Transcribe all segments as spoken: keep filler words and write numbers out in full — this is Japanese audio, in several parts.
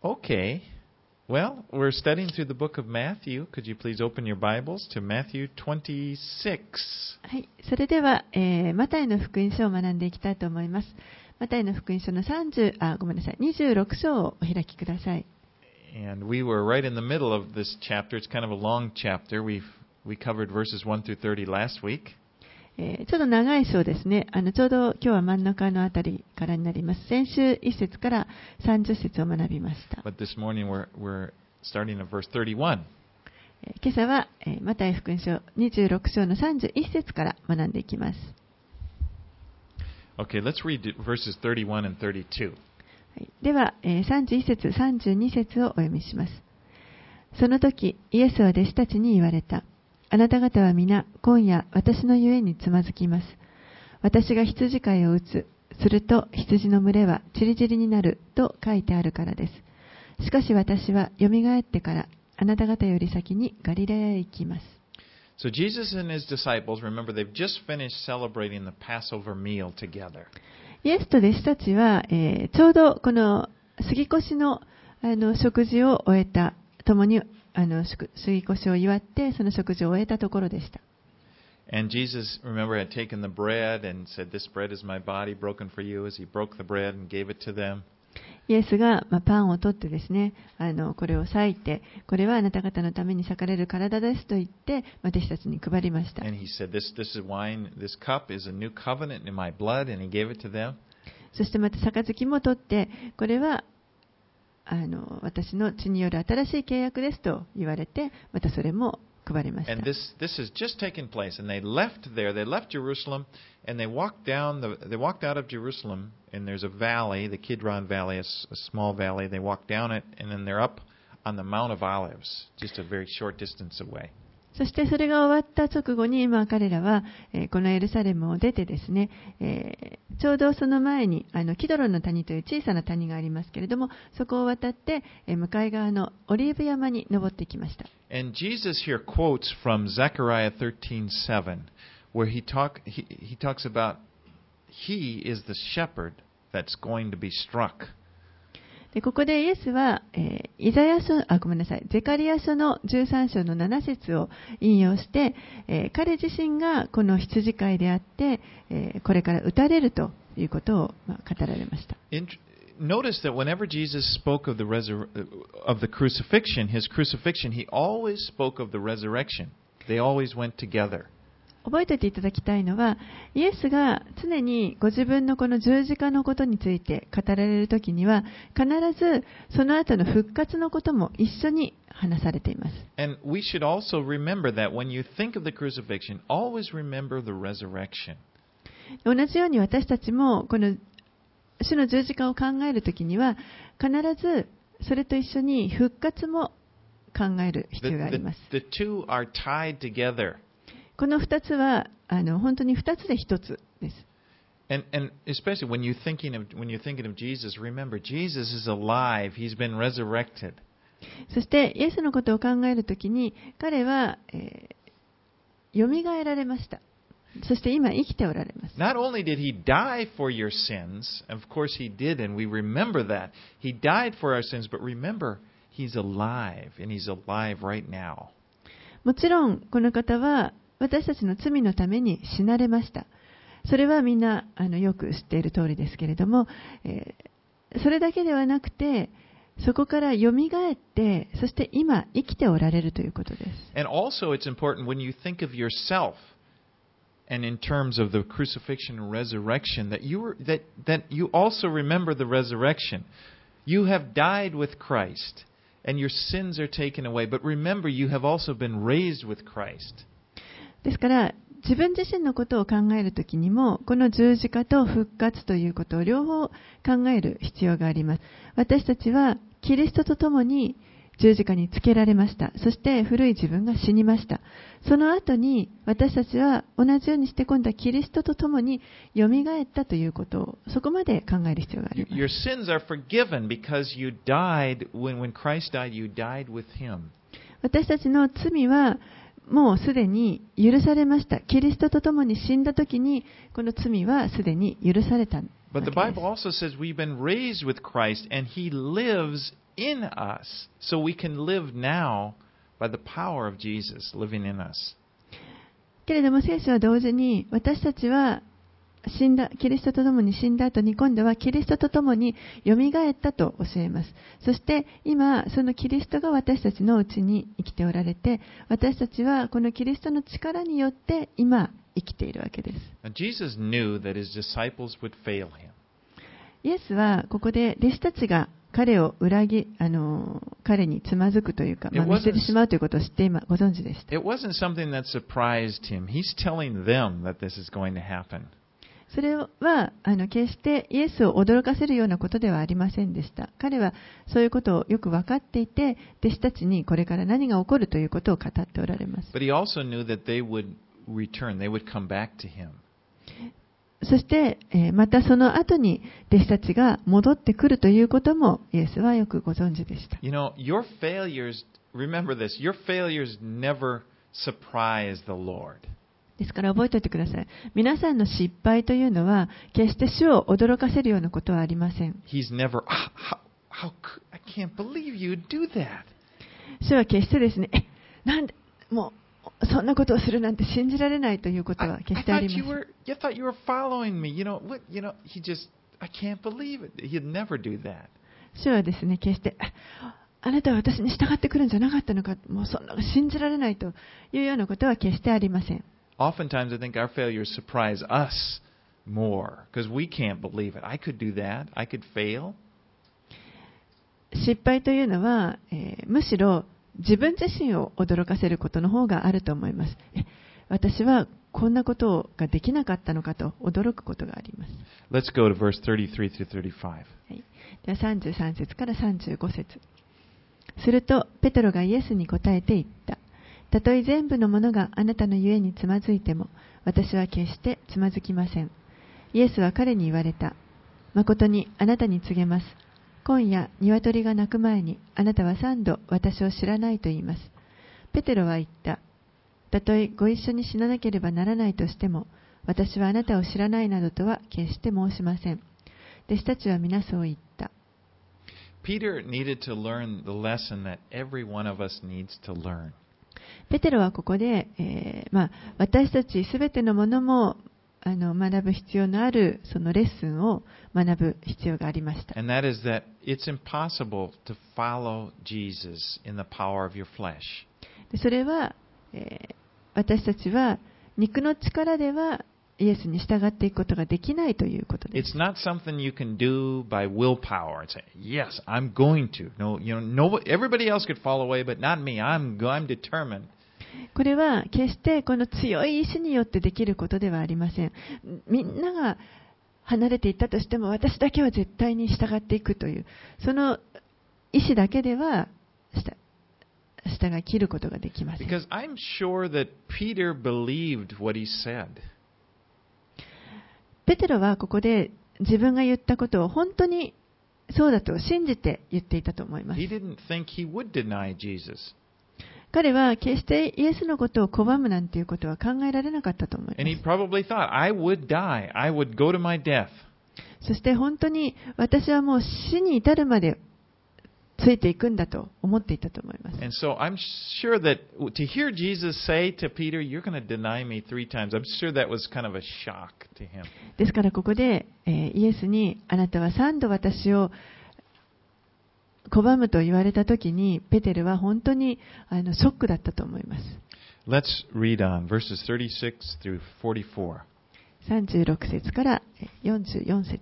Okay. Well, we're studying through the book of Matthew. Could you please open your Bibles to Matthew twenty-six? はい、それでは、えー、マタイの福音書を学んでいきたいと思います。マタイの福音書のさんじゅう、あ、ごめんなさい、にじゅうろく章をお開きください。 And we were right in the middle of this chapter. It's kind of a long chapter. We've we covered verses one through thirty last week. えー、ちょっと長い章ですね。あのちょうど今日は真ん中のあたりからになります。先週いっ節からさんじゅっ節を学びました。 But this morning we're we're starting at verse thirty-one. えー、今朝は、えー、マタイ福音書にじゅうろく章のさんじゅういっ節から学んでいきます。 Okay, let's read verses thirty-one and thirty-two. はい、では、えー、さんじゅういっ節、さんじゅうに節をお読みします。その時、イエスは弟子たちに言われた。あなた方は皆、今夜、私のゆえにつまずきます。私が羊飼いを打つ。すると、羊の群れはちりぢりになると書いてあるからです。しかし私は、よみがえってから、あなた方より先にガリラヤへ行きます。 So Jesus and his disciples, remember, they've just finished celebrating the Passover meal together. イエスと弟子たちは、えー、ちょうどこの杉越の、あの食事を終えた、共にあの杉越を祝ってその食事を終えたところでした。 And Jesus, remember, had taken the bread and said, "This bread is my body broken for you." As he broke the bread and gave it to them. イエスが、まあ、パンを取ってですね、あのこれを裂いて、これはあなた方のために裂かれる体ですと言って、私たちに配りました。 And he said, "This this is wine. This cup is a new covenant in my blood." And he gave it to them. そしてまた杯も取って、これはあの私の血による新しい契約ですと言われて、またそれも配りました。 And this this has just taken place, and they left there. They left Jerusalem, and they walked down the. They walked out of Jerusalem, and there's a valley, the Kidron Valley, a, a small valley. They walked down it, and then they're up on the Mount of Olives, just a very short distance away. そしてそれが終わった直後に、今彼らは、えー、このエルサレムを出てですね、えー、ちょうどその前にあのキドロンの谷という小さな谷がありますけれども、そこを渡って、えー、向かい側のオリーブ山に登ってきました。 And Jesus here quotes from Zechariah thirteen seven, where he talk he, he talks about he is the shepherd that's going to be struck. でここでイエスは、えー、イザヤ書、あ、ごめんなさい、ゼカリヤ書のじゅうさん章のなな節を引用して、えー、彼自身がこの羊飼いであって、えー、これから打たれるということを、まあ、語られました。 Notice that whenever Jesus spoke of the resur- of the crucifixion, his crucifixion, he always spoke of the resurrection. They always went together. 覚えておいていただきたいのは、イエスが常にご自分のこの十字架のことについて語られるときには、必ずその後の復活のことも一緒に話されています。 And we should also remember that when you think of the crucifixion, always remember the resurrection. 同じように私たちもこの主の十字架を考えるときには、必ずそれと一緒に復活も考える必要があります。 The, the, the two are tied together. この二つはあの本当に二つで一つです。 And, and especially when you're thinking of when you're thinking of Jesus, remember Jesus is alive. He's been resurrected. そしてイエスのことを考えるときに、彼は、えー、よみがえられました。そして今生きておられます。 Not only did he die for your sins, of course he did, and we remember that. He died for our sins, but remember, he's alive, and he's alive right now. もちろん、この方は私たちの罪のために死なれました。それはみんなあのよく知っている通りですけれども、えー、それだけではなくて、そこからよみがえって、そして今生きておられるということです。 And also it's important when you think of yourself, and in terms of the crucifixion and resurrection, that you were, that, that you also remember the resurrection. You have died with Christ, and your sins are taken away. But remember, you have also been raised with Christ. ですから自分自身のことを考えるときにも、この十字架と復活ということを両方考える必要があります。私たちはキリストと共に十字架につけられました。そして古い自分が死にました。その後に私たちは同じようにして今度はキリストと共によみがえったということをそこまで考える必要があります。 Your sins are forgiven because you died when when Christ died, you died with him. 私たちの罪はもうすでに許されました。キリストと共に死んだときにこの罪はすでに許された。 But the Bible also says we've been raised with Christ and he lives in us so we can live now by the power of Jesus living in us. けれども聖書は同時に私たちは死んだ、キリストと共に死んだ後に今度はキリストと共によみがえったと教えます。そして今そのキリストが私たちのうちに生きておられて、私たちはこのキリストの力によって今生きているわけです。 Now, Jesus knew that his disciples would fail him. イエスはここで弟子たちが彼を裏切、あの彼につまずくというか、まあ、見捨ててしまうということを知って今ご存知でした。 It wasn't something that surprised him. He's telling them that this is going to happen. それはあの決してイエスを驚かせるようなことではありませんでした。彼はそういうことをよく分かっていて、弟子たちにこれから何が起こるということを語っておられます。 But he also knew that they would return. They would come back to him. そして、えー、またその後に弟子たちが戻ってくるということもイエスはよくご存知でした。 You know, your failures, remember this, your failures never surprise the Lord. ですから覚えておいてください。皆さんの失敗というのは決して主を驚かせるようなことはありません。 He's never, how, how, I can't believe you would do that. 主は決してですね、え、なんで、もう、そんなことをするなんて信じられないということは決してありません。 I, I thought you were, you thought you were following me. You know, what, you know, he just, I can't believe it. He'd never do that. 主はですね、決して、あなたは私に従ってくるんじゃなかったのか、もうそんな信じられないというようなことは決してありません。 Oftentimes, I think our failures surprise us more because we can't believe it. I could do that. I could fail. 失敗というのは、えー、むしろ自分自身を驚かせることの方があると思います。え、私はこんなことができなかったのかと驚くことがあります。 Let's go to verse thirty-three through thirty-five. はい、ではさんじゅうさん節からさんじゅうご節。するとペテロがイエスに答えて言った。たとえ全部のものがあなたのゆえにつまずいても、私は決してつまずきません。イエスは彼に言われた。誠にあなたに告げます。今夜、鶏が鳴く前に、あなたは三度私を知らないと言います。ペテロは言った。たとえご一緒に死ななければならないとしても、私はあなたを知らないなどとは決して申しません。弟子たちは皆そう言った。 Peter needed to learn the lesson that every one of us needs to learn. ペテロはここで、えーまあ、私たちすべてのものもあの学ぶ必要のあるそのレッスンを学ぶ必要がありました。 And that is that it's impossible to follow Jesus in the power of your flesh. それは、えー、私たちは肉の力ではイエスに従っていくことができないということです。 It's not something you can do by willpower and say, yes, I'm going to. No, you know, no, everybody else could fall away, but not me. I'm, I'm determined. これは決してこの強い意志によってできることではありません。みんなが離れていったとしても私だけは絶対に従っていくというその意志だけでは下が切ることができません。 Because I'm sure that Peter believed what he said. ペテロはここで自分が言ったことを本当にそうだと信じて言っていたと思います。 He didn't think he would deny Jesus. 彼は決してイエスのことを拒むなんていうことは考えられなかったと思います。 And he probably thought, I would die. I would go to my death. そして本当に私はもう死に至るまでついていくんだと思っていたと思います。 And so I'm sure that to hear Jesus say to Peter, you're going to deny me three times, I'm sure that was kind of a shock to him. ですからここで、えー、イエスにあなたは三度私を拒むと言われたときにペテルは本当にあのショックだったと思います。 Let's read on verses thirty-six through forty-four. さんじゅうろく節からよんじゅうよん節。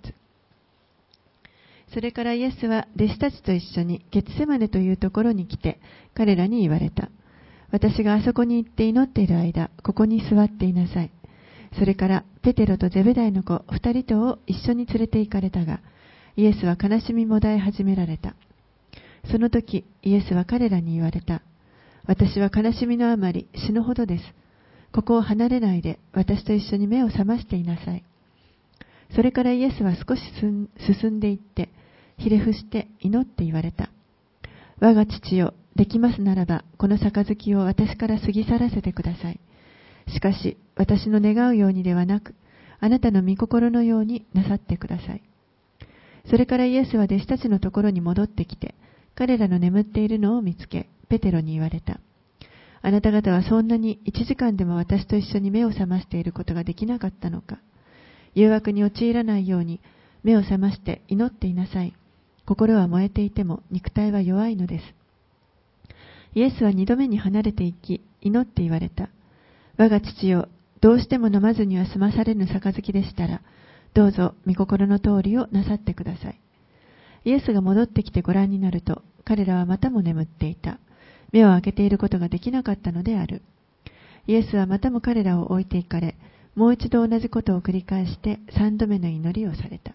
それからイエスは弟子たちと一緒にゲツセマネというところに来て彼らに言われた。私があそこに行って祈っている間、ここに座っていなさい。それからペテロとゼベダイの子二人とを一緒に連れて行かれたが、イエスは悲しみもだえ始められた。その時イエスは彼らに言われた。私は悲しみのあまり死ぬほどです。ここを離れないで私と一緒に目を覚ましていなさい。それからイエスは少し進んでいってひれ伏して祈って言われた。我が父よ、できますならばこの杯を私から過ぎ去らせてください。しかし私の願うようにではなく、あなたの御心のようになさってください。それからイエスは弟子たちのところに戻ってきて彼らの眠っているのを見つけ、ペテロに言われた。あなた方はそんなに一時間でも私と一緒に目を覚ましていることができなかったのか。誘惑に陥らないように目を覚まして祈っていなさい。心は燃えていても肉体は弱いのです。イエスは二度目に離れていき、祈って言われた。我が父よ、どうしても飲まずには済まされぬ杯でしたら、どうぞ御心の通りをなさってください。イエスが戻ってきてご覧になると、彼らはまたも眠っていた。目を開けていることができなかったのである。イエスはまたも彼らを置いていかれ、もう一度同じことを繰り返して三度目の祈りをされた。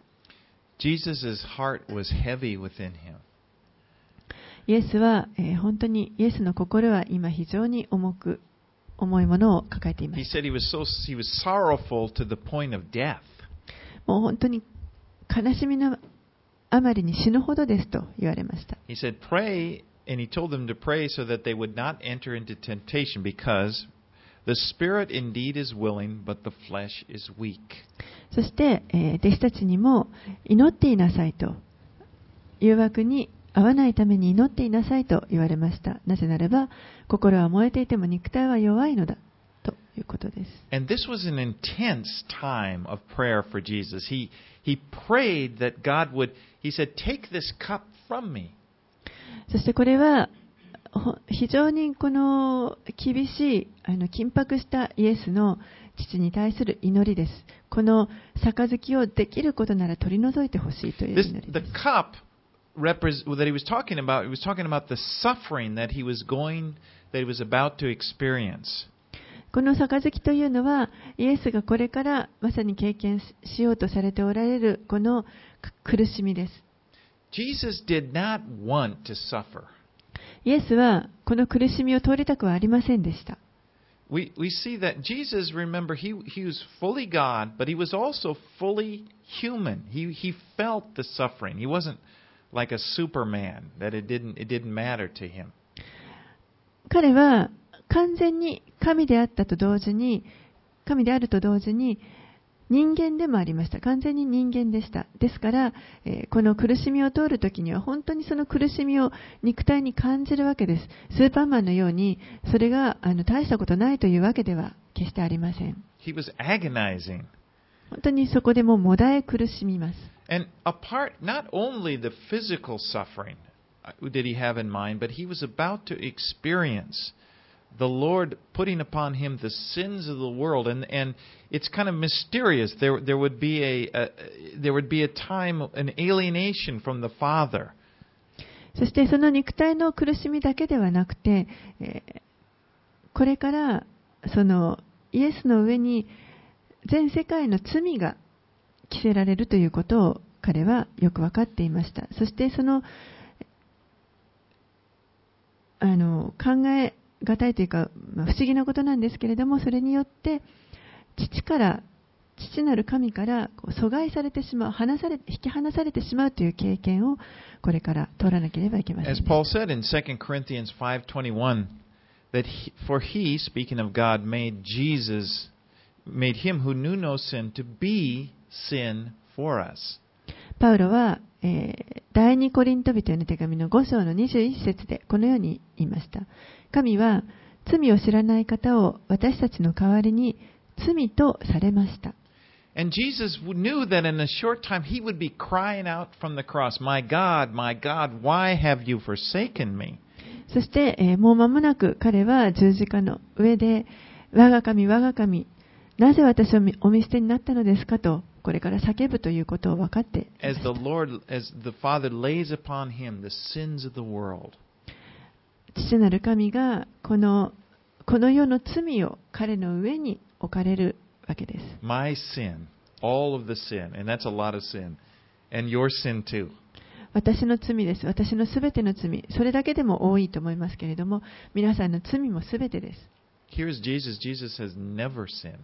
Jesus' heart was heavy within him. イエスは、えー、本当にイエスの心は今非常に重く、重いものを抱えていま He した。 said he was so he was sorrowful to the point of death. もう本当に悲しみのあまりに死ぬほどですと言われました。 He said, "Pray," and he told them to pray so that they would not enter into temptation, because the spirit indeed is willing, but the flesh is weak. そして、えー、弟子たちにも祈っていなさいと、誘惑に合わないために祈っていなさいと言われました。なぜならば、心は燃えていても肉体は弱いのだということです。 And this was an intense time of prayer for Jesus. He he prayed that God would, he said, "Take this cup from me." そしてこれは非常にこの厳しい、あの緊迫したイエスの父に対する祈りです。この杯をできることなら取り除いてほしいという This 祈り the です。 cup repres- that he was talking about, he was talking about the suffering that he was going, that he was about to experience. この杯というのは、イエスがこれからまさに経験しようとされておられるこの苦しみです。 Jesus did not want to suffer. イエスはこの苦しみを通りたくはありませんでした。 We we see that Jesus, remember, he he was fully God, but he was also fully human. He he felt the suffering. He wasn't like a Superman that it didn't it didn't matter to him. 彼は完全に神であったと同時に、神であると同時に人間でもありました。完全に人間でした。ですから、えー、この苦しみを通るときには本当にその苦しみを肉体に感じるわけです。スーパーマンのようにそれがあの大したことないというわけでは決してありません。 He was agonizing. 本当にそこでももだえ苦しみます。 And apart, not only the physical suffering did he have in mind, but he was about to experience the Lord putting upon him the sins of the world, and and it's kind of mysterious. There there would be a, a there would be a time, an alienation from the Father. そしてその肉体の苦しみだけではなくて、えー、これからそのイエスの上に全世界の罪が着せられるということを彼はよく分かっていました。そしてそのあの考えがたいというか、まあ、不思議なことなんですけれども、それによって父から父なる神からこう阻害されてしまう、離され引き離されてしまうという経験をこれから通らなければいけません。 As Paul said in Second Corinthians five twenty-one, that he, for he, speaking of God, made Jesus, made him who knew no sin to be sin for us. パウロは、えー、第二コリント人への手紙のご章のにじゅういち節でこのように言いました。神は罪を知らない方を私たちの代わりに罪とされました。 And Jesus knew that in a short time he would be crying out from the cross, "My God, my God, why have you forsaken me?" そして、えー、もう間もなく彼は十字架の上で、我が神、我が神、なぜ私をお見捨てになったのですかと、これから叫ぶということを分かっていました。 As the Lord, as the Father lays upon him the sins of the world. 父なる神がこの、この世の罪を彼の上に置かれるわけです。 My sin, all of the sin, and that's a lot of sin, and your sin too. 私の罪です。私のすべての罪。それだけでも多いと思いますけれども、皆さんの罪もすべてです。 Here's Jesus. Jesus has never sinned.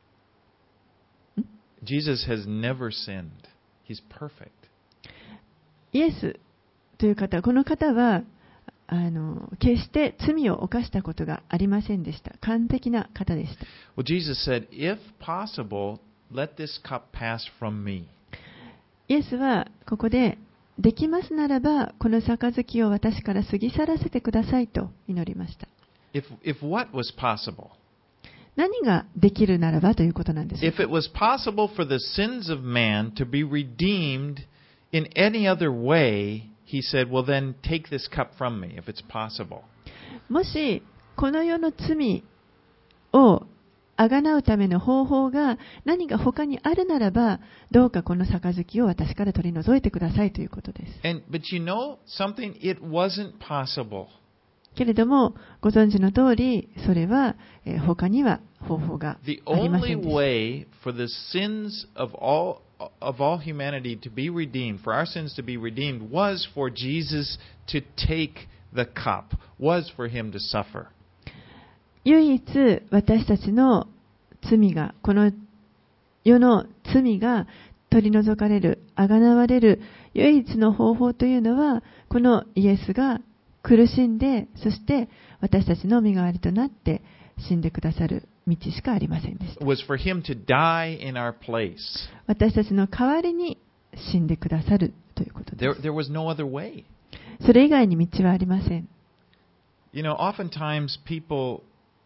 Jesus has never sinned. He's perfect. イエスという方、この方はあの決して罪を犯したことがありませんでした。完璧な方でした。 Well, Jesus said, "If possible, let this cup pass from me." イエスはここでできますならば、この杯を私から過ぎ去らせてくださいと祈りました。 If, if what was possible? 何ができるならばということなんでしょう If か。 it was possible for the sins of man to be redeemed in any other way, he said, well then take this cup from me, if it's possible. もし、この世の罪をあがなうための方法が何か他にあるならば、どうかこの杯を私から取り除いてくださいということです。 And, but you know something? It wasn't possible. けれども、ご存知の通り、それは、えー他には方法が The ありませ only んでした。 way for the sins of all of all humanity to be redeemed, for our sins to be redeemed, was for Jesus to take the cup, was for him to suffer. 唯一私たちの罪が、この世の罪が取り除かれる、あがなわれる唯一の方法というのは、このイエスが苦しんで、そして私たちの身代わりとなって死んでくださる道しかありませんでした。 Was for him to die in our place. 私たちの代わりに死んでくださるということで There, す。 there was no other way. それ以外に道はありません。 You know, oftentimes people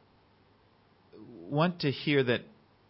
want to hear that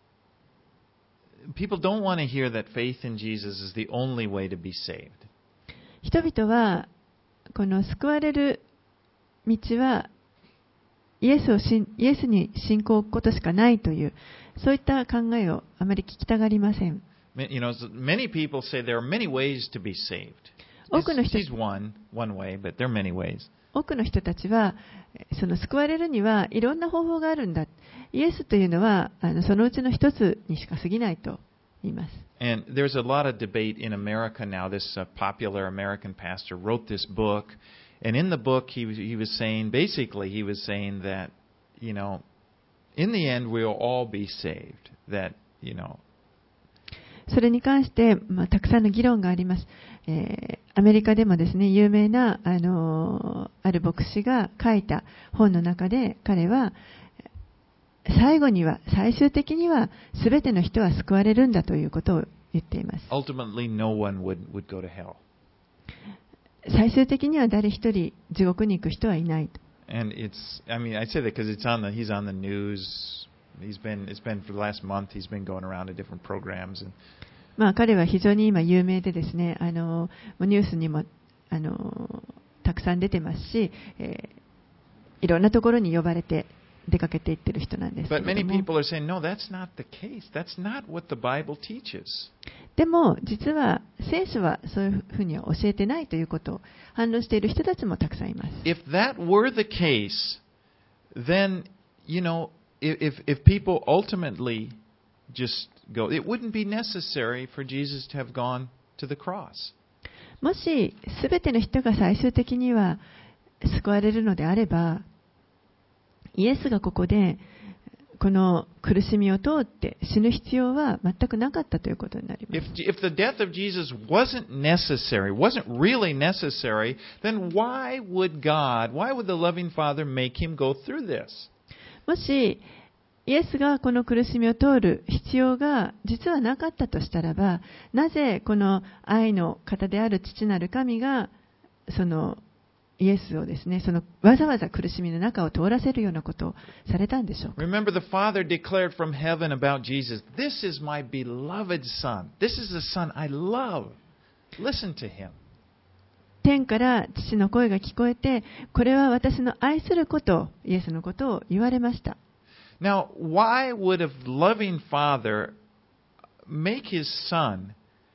people don't want to hear that faith in Jesus is the only way to be saved. 人々はこの救われる道はイエスをしイエスに信仰を置くことしかないという、そういった考えをあまり聞きたがりません。 You know, many people say there are many ways to be saved. 多くの人 He's one, one way, but there are many ways. 多くの人たちは、その救われるにはいろんな方法があるんだ。イエスというのはあのそのうちの一つにしか過ぎないと言います。 And there's a lot of debate in America now. This uh, popular American pastor wrote this book, and in the book he was, he was saying, basically he was saying that, you know, in the end we'll all be saved. That, you know, それに関して、まあ、たくさんの議論があります。えー、アメリカでもですね、有名な、あのー、ある牧師が書いた本の中で、彼は最後には、最終的には全ての人は救われるんだということを言っています。 ultimately no one would, would go to hell. 最終的には誰一人地獄に行く人はいないと。 And it's, I mean, I say that because it's on the, he's on the news. He's been, it's been for the last month. He's been going around to different programs. And まあ、彼は非常に今有名でですね、あのニュースにもあのたくさん出てますし、えー、いろんなところに呼ばれて出かけていってる人なんですけれ But ど many も、 people are saying, no, that's not the case. That's not what the Bible teaches. でも実は聖書はそういうふうには教えてないということを反論している人たちもたくさんいます。 If that were the case, then, you know, if, if people ultimately just go, it wouldn't be necessary for Jesus to have gone to the cross. もしすべての人が最終的には救われるのであれば、イエスがここでこの苦しみを通って死ぬ必要は全くなかったということになります。 If, if the death of Jesus wasn't necessary, wasn't really necessary, then why would God, why would the loving Father make him go through this? もしイエスがこの苦しみを通る必要が実はなかったとしたらば、なぜこの愛の方である父なる神がそのイエスをですね、そのわざわざ苦しみの中を通らせるようなことをされたんでしょうか。 Remember, the Father declared from heaven about Jesus, "This is my beloved Son. This is the Son I love. Listen to him." 天から父の声が聞こえて、これは私の愛すること、イエスのことを言われました。 Now, why would a loving Father make his Son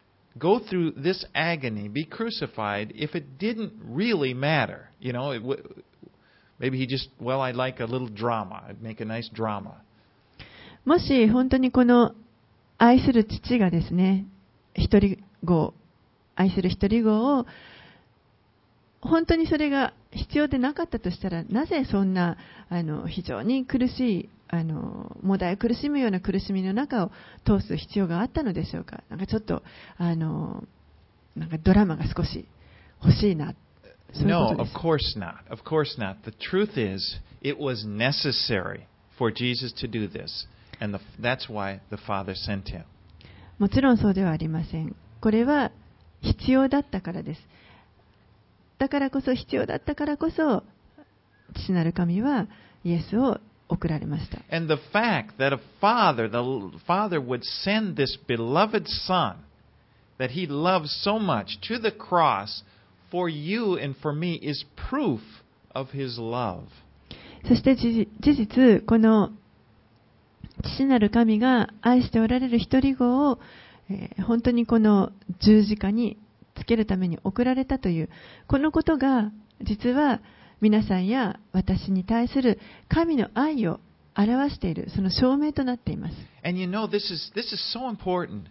go through this agony, be crucified, if it didn't really matter? You know, it w- maybe he just, well, I like a little drama. I'd make a nice drama. もし本当にこの愛する父がですね、一人子、愛する一人子を本当にそれが必要でなかったとしたら、なぜそんなあの非常に苦しい、あのもだえ苦しむような苦しみの中を通す必要があったのでしょうか。なんかちょっとあのなんかドラマが少し欲しいな。そういうこ No, とで of す。 course not. Of course not. The truth is, it was necessary for Jesus to do this, and the, that's why the Father sent him. もちろんそうではありません。これは必要だったからです。だからこそ、必要だったからこそ、父なる神はイエスを送られました。 And the fact that a father, the father would send this beloved son that he loves so much to the cross for you and for me is proof of his love. そして事実、この父なる神が愛しておられる一人子を、えー、本当にこの十字架につけるために送られたという、このことが実は皆さんや私に対する神の愛を表している、その証明となっています。 And you know, this is, this is so important.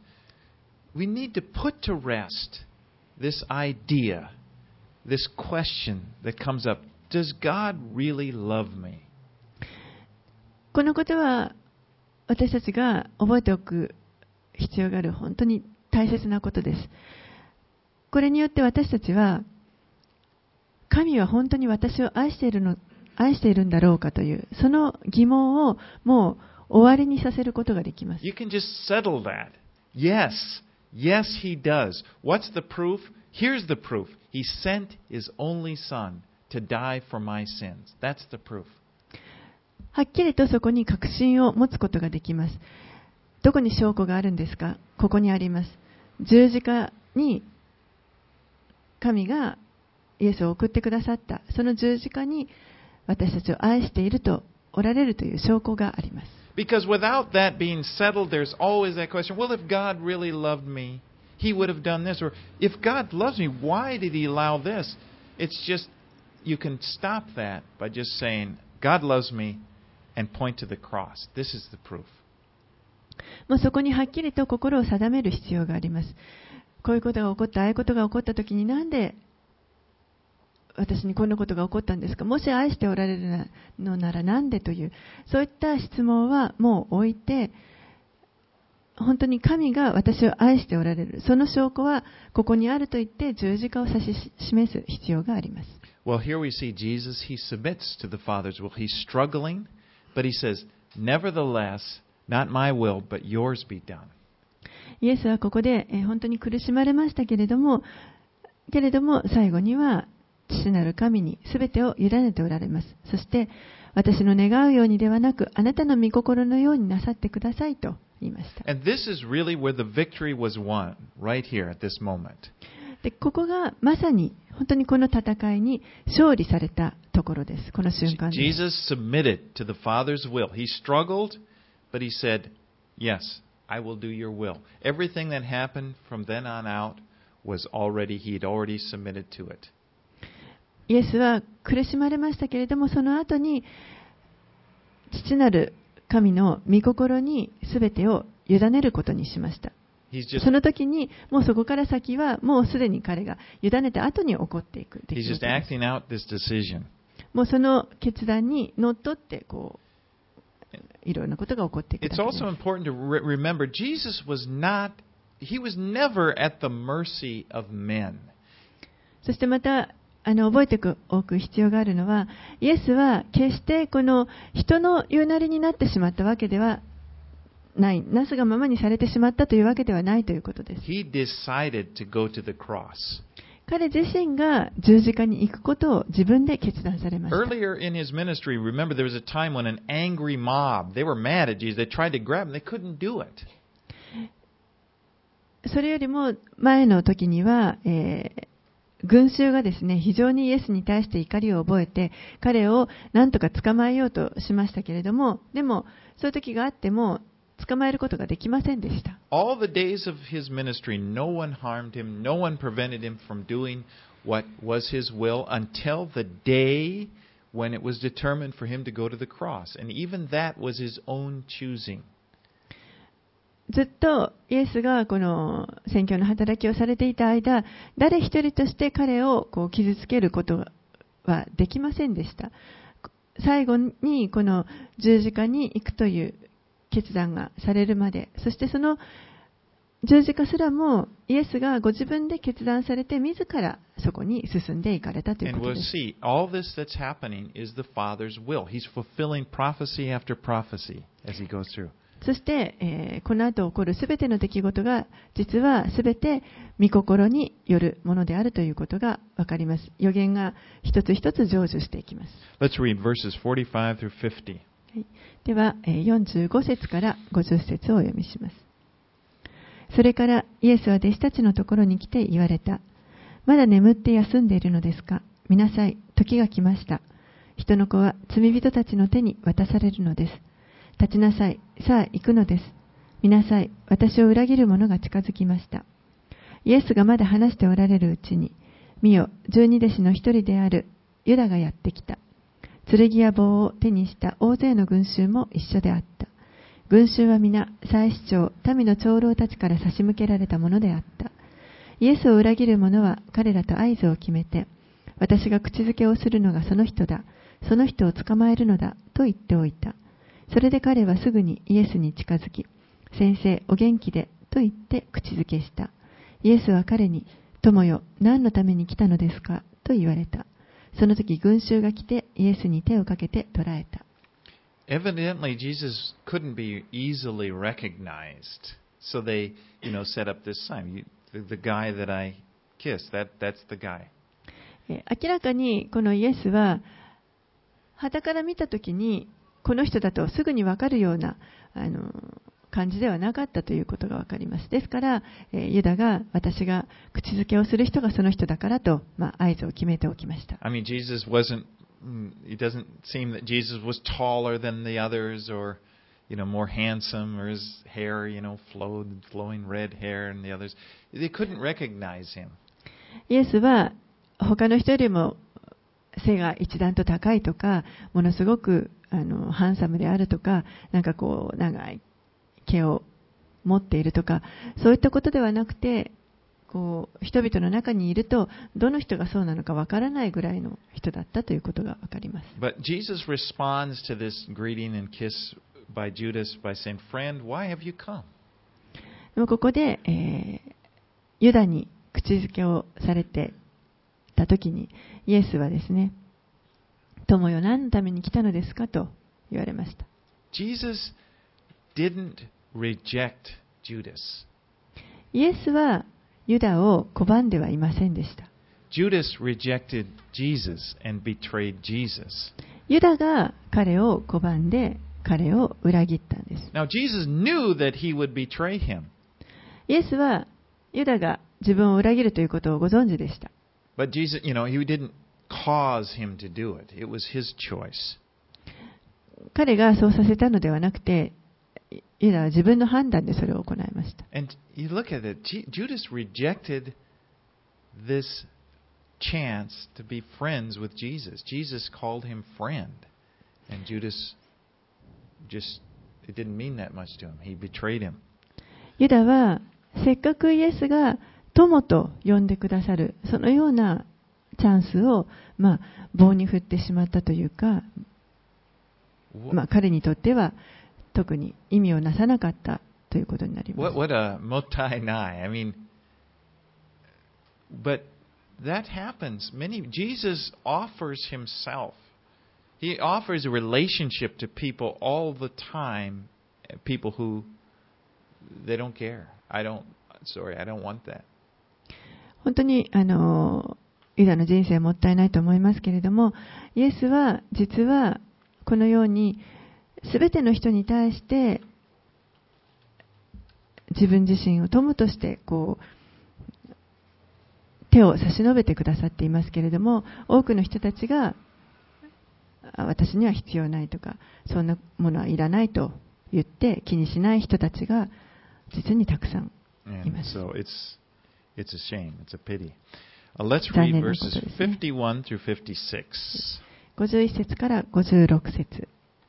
We need to put to rest this idea, this question that comes up. Does God really love me? このことは私たちが覚えておく必要がある本当に大切なことです。これによって私たちは神は本当に私を愛しているの、愛しているんだろうかというその疑問をもう終わりにさせることができます。 You can just settle that. Yes, yes, He does. What's the proof? Here's the proof. He sent His only Son to die for my sins. That's the proof. はっきりとそこに確信を持つことができます。どこに証拠があるんですか？ここにあります。十字架に神がイエスを送ってくださった。その十字架に私たちを愛しているとおられるという証拠があります。 Because without that being settled, there's always that question, well, if God really loved me, He would have done this. Or if God loves me, why did He allow this? It's just, you can stop that by just saying, God loves me, and point to the cross. This is the proof. もうそこにはっきりと心を定める必要があります。こういうことが起こった、ああいうことが起こったときになんで私にこんなことが起こったんですか？もし愛しておられるのならなんでという、そういった質問はもう置いて、本当に神が私を愛しておられる、その証拠はここにあると言って十字架を指し示す必要があります。 Well, here we see Jesus, He submits to the Father's will. He's struggling, but He says, nevertheless, not my will, but yours be done. イエスはここで、えー、本当に苦しまれましたけれども、けれども最後には父なる神にすべてを委ねておられます。そして私の願うようにではなく、あなたの御心のようになさってくださいと言いました。 And this is really where the victory was won, right here at this moment. でここがまさに本当にこの戦いに勝利されたところです。この瞬間です。 Jesus submitted to the Father's will. He struggled, but He said, yes, I will do your will. Everything that happened from then on out was already, He had already submitted to it. イエスは苦しまれましたけれども、その後に父なる神の御心に全てを委ねることにしました。 Just, その時にもうそこから先はもうすでに彼が委ねた後に起こっていく出来事です。もうその決断にのっとってこういろんなことが起こっていくだけです。 It's also important to remember Jesus was not, He was never at the mercy of men. そしてまたあの覚えておく必要があるのは、イエスは決してこの人の言うなりになってしまったわけではない、なすがままにされてしまったというわけではないということです。 He decided to go to the cross. 彼自身が十字架に行くことを自分で決断されました。 Earlier in his ministry, remember there was a time when an angry mob, they were mad at Jesus, they tried to grab him, they couldn't do it. それよりも前の時には、えー群衆がですね、非常にイエスに対して怒りを覚えて、彼を何とか捕まえようとしましたけれども、でもそういう時があっても捕まえることができませんでした。 All the days of his ministry, no one harmed him, no one prevented him from doing what was his will until the day when it was determined for him to go to the cross. And even that was his own choosing. ずっとイエスがこの宣教の働きをされていた間、誰一人として彼をこう傷つけることはできませんでした。最後にこの十字架に行くという決断がされるまで、そしてその十字架すらもイエスがご自分で決断されて自らそこに進んでいかれたということです。 And we'll see, all this that's happening is the Father's will. He's fulfilling prophecy after prophecy as he goes through. そして、えー、この後起こるすべての出来事が実はすべて御心によるものであるということがわかります。予言が一つ一つ成就していきます。 Let's read verses forty-five through fifty. はい、では、よんじゅうご節からごじゅっ節をお読みします。それからイエスは弟子たちのところに来て言われた。まだ眠って休んでいるのですか。見なさい、時が来ました。人の子は罪人たちの手に渡されるのです。立ちなさい、さあ行くのです。見なさい、私を裏切る者が近づきました。イエスがまだ話しておられるうちに、見よ、十二弟子の一人であるユダがやってきた。剣や棒を手にした大勢の群衆も一緒であった。群衆は皆、祭司長、民の長老たちから差し向けられたものであった。イエスを裏切る者は彼らと合図を決めて、私が口づけをするのがその人だ、その人を捕まえるのだ、と言っておいた。それで彼はすぐにイエスに近づき、先生、お元気で、と言って口づけした。イエスは彼に、友よ、何のために来たのですか、と言われた。その時群衆が来てイエスに手をかけて捕らえた。 Evidently, Jesus couldn't be easily recognized. So they, you know, set up this sign. You, the, the guy that I kissed, that, that's the guy. 明らかにこのイエスは、傍から見たときに、この人だとすぐにわかるようなあの感じではなかったということがわかります。ですから、ユダが私が口づけをする人がその人だからと、まあ、合図を決めておきました。 I mean, Jesus wasn't, it doesn't seem that Jesus was taller than the others or, you know, more handsome or his hair, you know, flowed, flowing red hair and the others. They couldn't recognize him. イエスは他の人よりも背が一段と高いとか、ものすごくあのハンサムであるとか、なんかこう長い毛を持っているとか、そういったことではなくて、こう人々の中にいるとどの人がそうなのかわからないぐらいの人だったということがわかります。 But Jesus responds to this greeting and kiss by Judas by saying, "Friend, why have you come?" でもここで、えー、ユダに口づけをされてたときに、イエスはですね、友よ、何のために来たのですかと言われました。 Jesus didn't reject Judas. イエスはユダを拒んではいませんでした。 Judas rejected Jesus and betrayed Jesus. ユダが彼を拒んで彼を裏切ったんです。 Now Jesus knew that he would betray him. イエスはユダが自分を裏切るということをご存知でした。 But Jesus, you know, he didn't cause him to do it. It was his choice. 彼がそうさせたのではなくて、ユダは自分の判断でそれを行いました。 And you look at it, Judas rejected this chance to be friends with Jesus. Jesus called him friend. And Judas just, it didn't mean that much to him. He betrayed him. ユダはせっかくイエスが友と呼んでくださる、そのようなチャンスを、まあ、棒に振ってしまったというか、まあ、彼にとっては特に意味をなさなかったということになります。 What, what a motai nai. I mean, but that happens. Many, Jesus offers himself. He offers a relationship to people all the time. People who, they don't care. I don't, sorry, I don't want that. 本当にあのユダの人生もったいないと思いますけれども、イエスは実はこのようにすべての人に対して自分自身を友としてこう手を差し伸べてくださっていますけれども、多くの人たちが私には必要ないとか、そんなものはいらないと言って気にしない人たちが実にたくさんいます。 So it's, it's a shame. It's a pity. Uh, let's read verses fifty-one through fifty-six. ごじゅういち節からごじゅうろく節。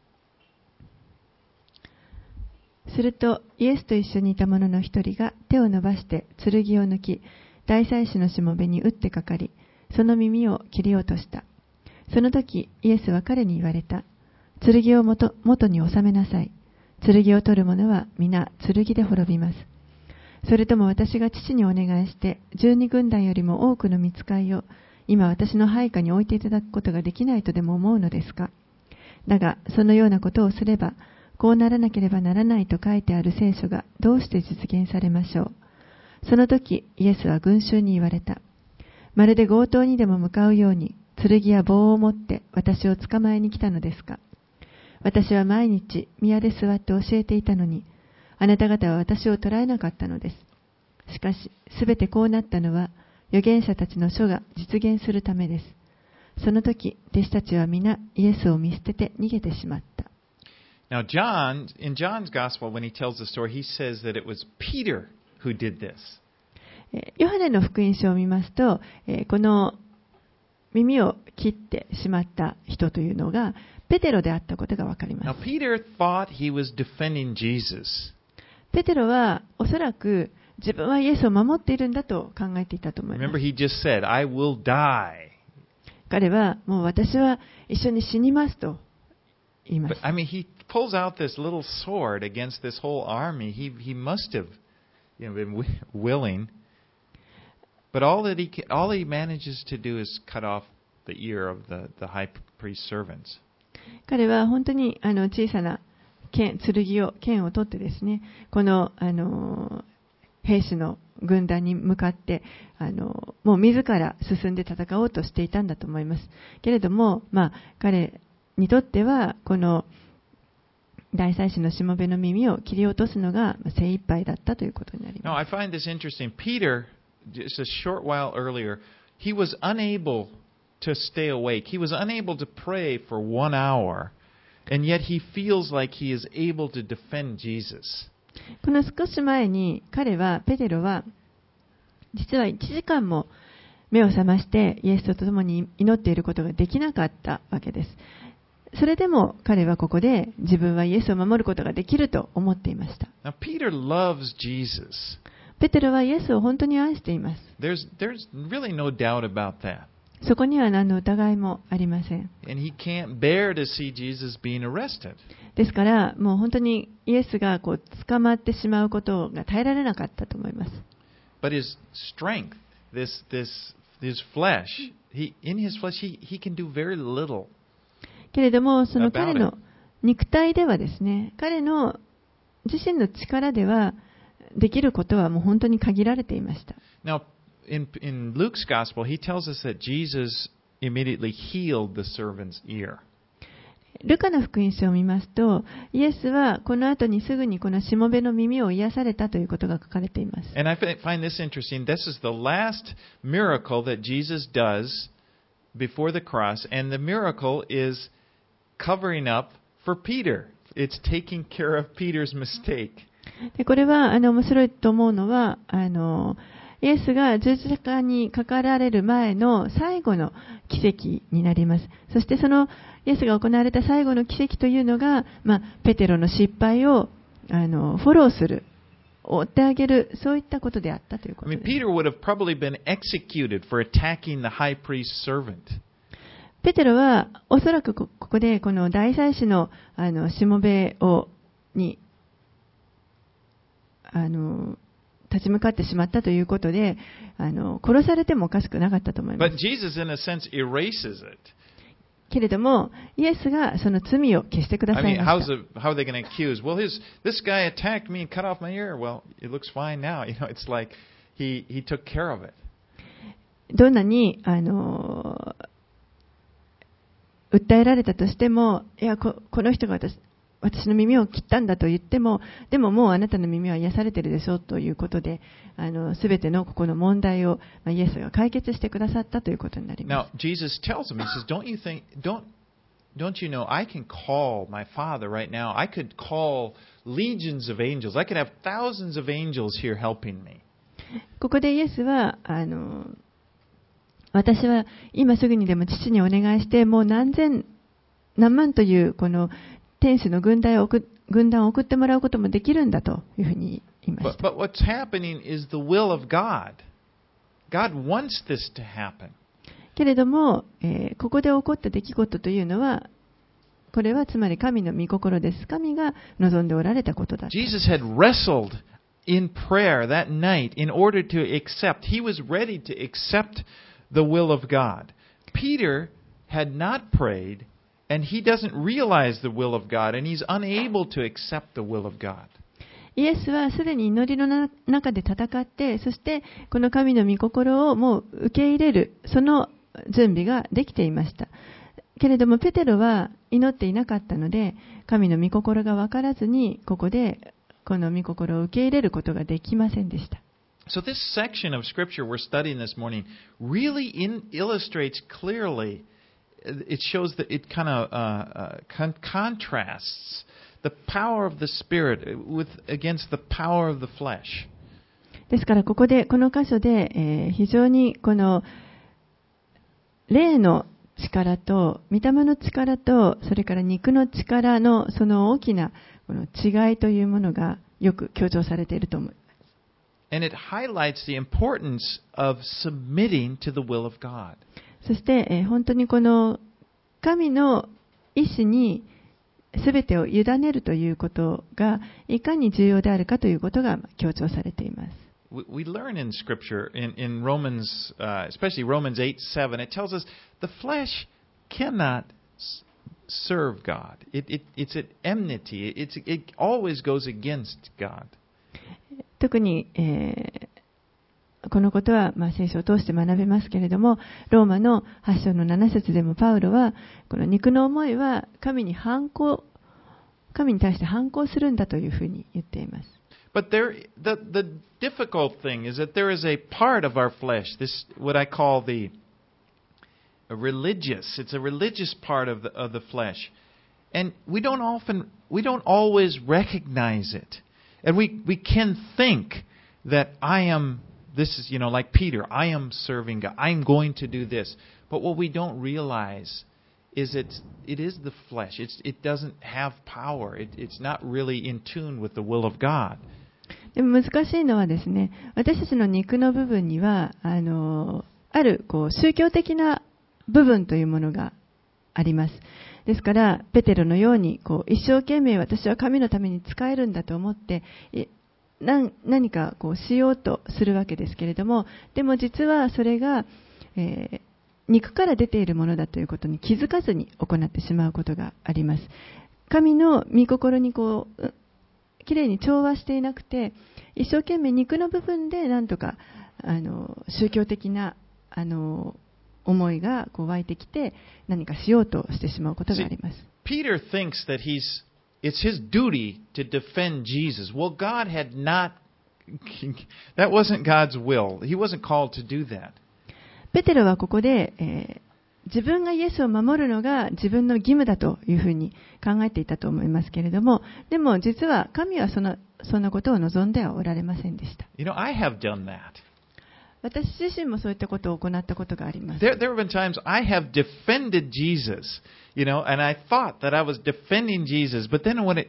するとイエスと一緒にいた者の一人が手を伸ばして剣を抜き、大祭司のしもべに打ってかかり、その耳を切り落とした。その時イエスは彼に言われた。剣を元、元に収めなさい。剣を取る者は皆剣で滅びます。それとも私が父にお願いして十二軍団よりも多くの御使いを今私の配下に置いていただくことができないとでも思うのですか。だがそのようなことをすればこうならなければならないと書いてある聖書がどうして実現されましょう。その時、イエスは群衆に言われた。まるで強盗にでも向かうように、剣や棒を持って私を捕まえに来たのですか。私は毎日宮で座って教えていたのに、あなた方は私を捕らえなかったのです。しかし、すべてこうなったのは、預言者たちの書が実現するためです。その時、弟子たちは皆イエスを見捨てて逃げてしまった。 Now, John, in John's Gospel, when he tells the story, he says that it was Peter who did this. ヨハネの福音書を見ますと、この耳を切ってしまった人というのがペテロであったことがわかります。 Now, Peter thought he was defending Jesus. ペテロはおそらく自分はイエスを守っているんだと考えていたと思います。 Remember, he just said, I will die. 彼はもう私は一緒に死にますと言います。 But, I mean, he pulls out this little sword against this whole army. He, he must have you know, been willing. But all that he all he manages to do is cut off the ear of the, the high priest's servants. 彼は本当にあの小さな剣、剣を剣を取ってですね、このあの兵士の軍団に向かってあのもう自ら進んで戦おうとしていたんだと思います。けれども、まあ彼にとってはこの大祭司のしもべの耳を切り落とすのが精一杯だったということになります。 Now, I find this interesting. Peter, just a short while earlier, he was unable to stay awake. He was unable to pray for one hour, and yet he feels like he is able to defend Jesus. この少し前に彼は、ペテロは、実はいちじかんも目を覚ましてイエスと共に祈っていることができなかったわけです。それでも彼はここで自分はイエスを守ることができると思っていました。 Now, Peter loves Jesus. ペテロはイエスを本当に愛しています。 There's, there's really no doubt about that. そこには何の疑いもありません。 And he can't bear to see Jesus being arrested. ですから、もう本当にイエスがこう捕まってしまうことが耐えられなかったと思います。 But his strength, this, this, his flesh, he, in his flesh, he, he can do very little. けれども、その彼の肉体ではですね、彼の自身の力ではできることはもう本当に限られていました。 Now, in, in Luke's Gospel, he tells us that Jesus immediately healed the servant's ear. ルカの福音書を見ますと、イエスはこの後にすぐにこのしもべの耳を癒されたということが書かれています。 And I find this interesting. This is the last miracle that Jesus does before the cross, and the miracle is covering up for Peter. It's taking care of Peter's mistake. でこれはあの面白いと思うのは、あのイエスが十字架にかかられる前の最後の奇跡になります。そしてそのイエスが行われた最後の奇跡というのが、まあ、ペテロの失敗をあのフォローする、追ってあげる、そういったことであったということ I で mean, す。 Peter would have probably been executed for attacking the high priest's servant. ペテロはおそらくここでこの大祭司のあのしもべをにあの立ち向かってしまったということで、あの殺されてもおかしくなかったと思いま But す。 Jesus, in a sense, erases it. けれども、イエスがその罪を消してくだ I さい mean, ま how's した。 it, how are they going to accuse? Well, his this guy attacked me and cut off my ear. Well, it looks fine now. You know, it's like he he took care of it. どんなにあの訴えられたとしても、いや こ, この人が 私, 私の耳を切ったんだと言っても、でももうあなたの耳は癒されているでしょうということで、あの全てのここの問題を、まあ、イエスが解決してくださったということになりま Now, Jesus tells him, he says, "Don't you think? Don't don't you know? I can call my Father right now. I could call legions of angels. I could have thousands of angels here helping me." す。ここでイエスはあの私は今すぐにでも父にお願いして、もう何千何万というこの天使の軍団を送軍団を送ってもらうこともできるんだというふうに言いまし But た。 but what's happening is the will of God. God wants this to happen. けれども、えーここで起こった出来事というのは、これはつまり神の御心です。神が望んでおられたことだった。 Jesus had wrestled in prayer that night in order to accept. He was ready to accept the will of God. Peter had not prayed, and he doesn't realize the will of God, and he's unable to accept the will of God. イエスはすでに祈りの中で戦って、そしてこの神の御心をもう受け入れる、その準備ができていました。けれどもペテロは祈っていなかったので、神の御心が分からずに、ここでこの御心を受け入れることができませんでした。 So this section of Scripture we're studying this morning really in, illustrates clearly, it shows that it kind of uh, uh, con- contrasts the power of the Spirit with, against the power of the flesh. ですからここで、この箇所で、えー、非常にこの霊の力と御霊の力と、それから肉の力のその大きなこの違いというものがよく強調されていると思います。 And it highlights the importance of submitting to the will of God. そして、えー、本当にこの神の意志にすべてを委ねるということがいかに重要であるかということが強調されています。 We, we learn in Scripture, in, in Romans, uh, especially Romans eight seven, it tells us the flesh cannot serve God. It, it, it's at enmity. It's, it always goes against God. 特に、えー、このことは、まあ、聖書を通して学べますけれども、ローマのはち章のなな節でもパウロはこの肉の思いは神に反抗、神に対して反抗するんだというふうに言っています。 But there, the, the difficult thing is that there is a part of our flesh, this what I call the a religious. It's a religious part of the of the flesh, and we don't often, we don't always recognize it, and we we can think that I am. This is, you know, like Peter. I am serving God. I'm going to do this. But what we don't realize is it it is the flesh. It's it doesn't have power. It, it's not really in tune with the will of God. でも難しいのはですね、私たちの肉の部分にはあのあるこう宗教的な部分というものがあります。ですからペテロのようにこう一生懸命私は神のために使えるんだと思って何, 何かこうしようとするわけですけれども、でも実はそれが、えー、肉から出ているものだということに気づかずに行ってしまうことがあります。神の御心にこうきれいに調和していなくて、一生懸命肉の部分でなんとかあの宗教的なあの思いがこう湧いてきて何かしようとしてしまうことがあります。 Peter thinks that he's it's his duty to defend Jesus. Well, God had not, that wasn't God's will. He wasn't called to do that. ペテロはここで、えー、自分がイエスを守るのが自分の義務だというふうに考えていたと思いますけれども、でも実は神はその、そんなことを望んではおられませんでした。 You know, I have done that. 私自身もそういったことを行ったことがあります。 There, there have been times I have defended Jesus, you know, and I thought that I was defending Jesus, but then when it,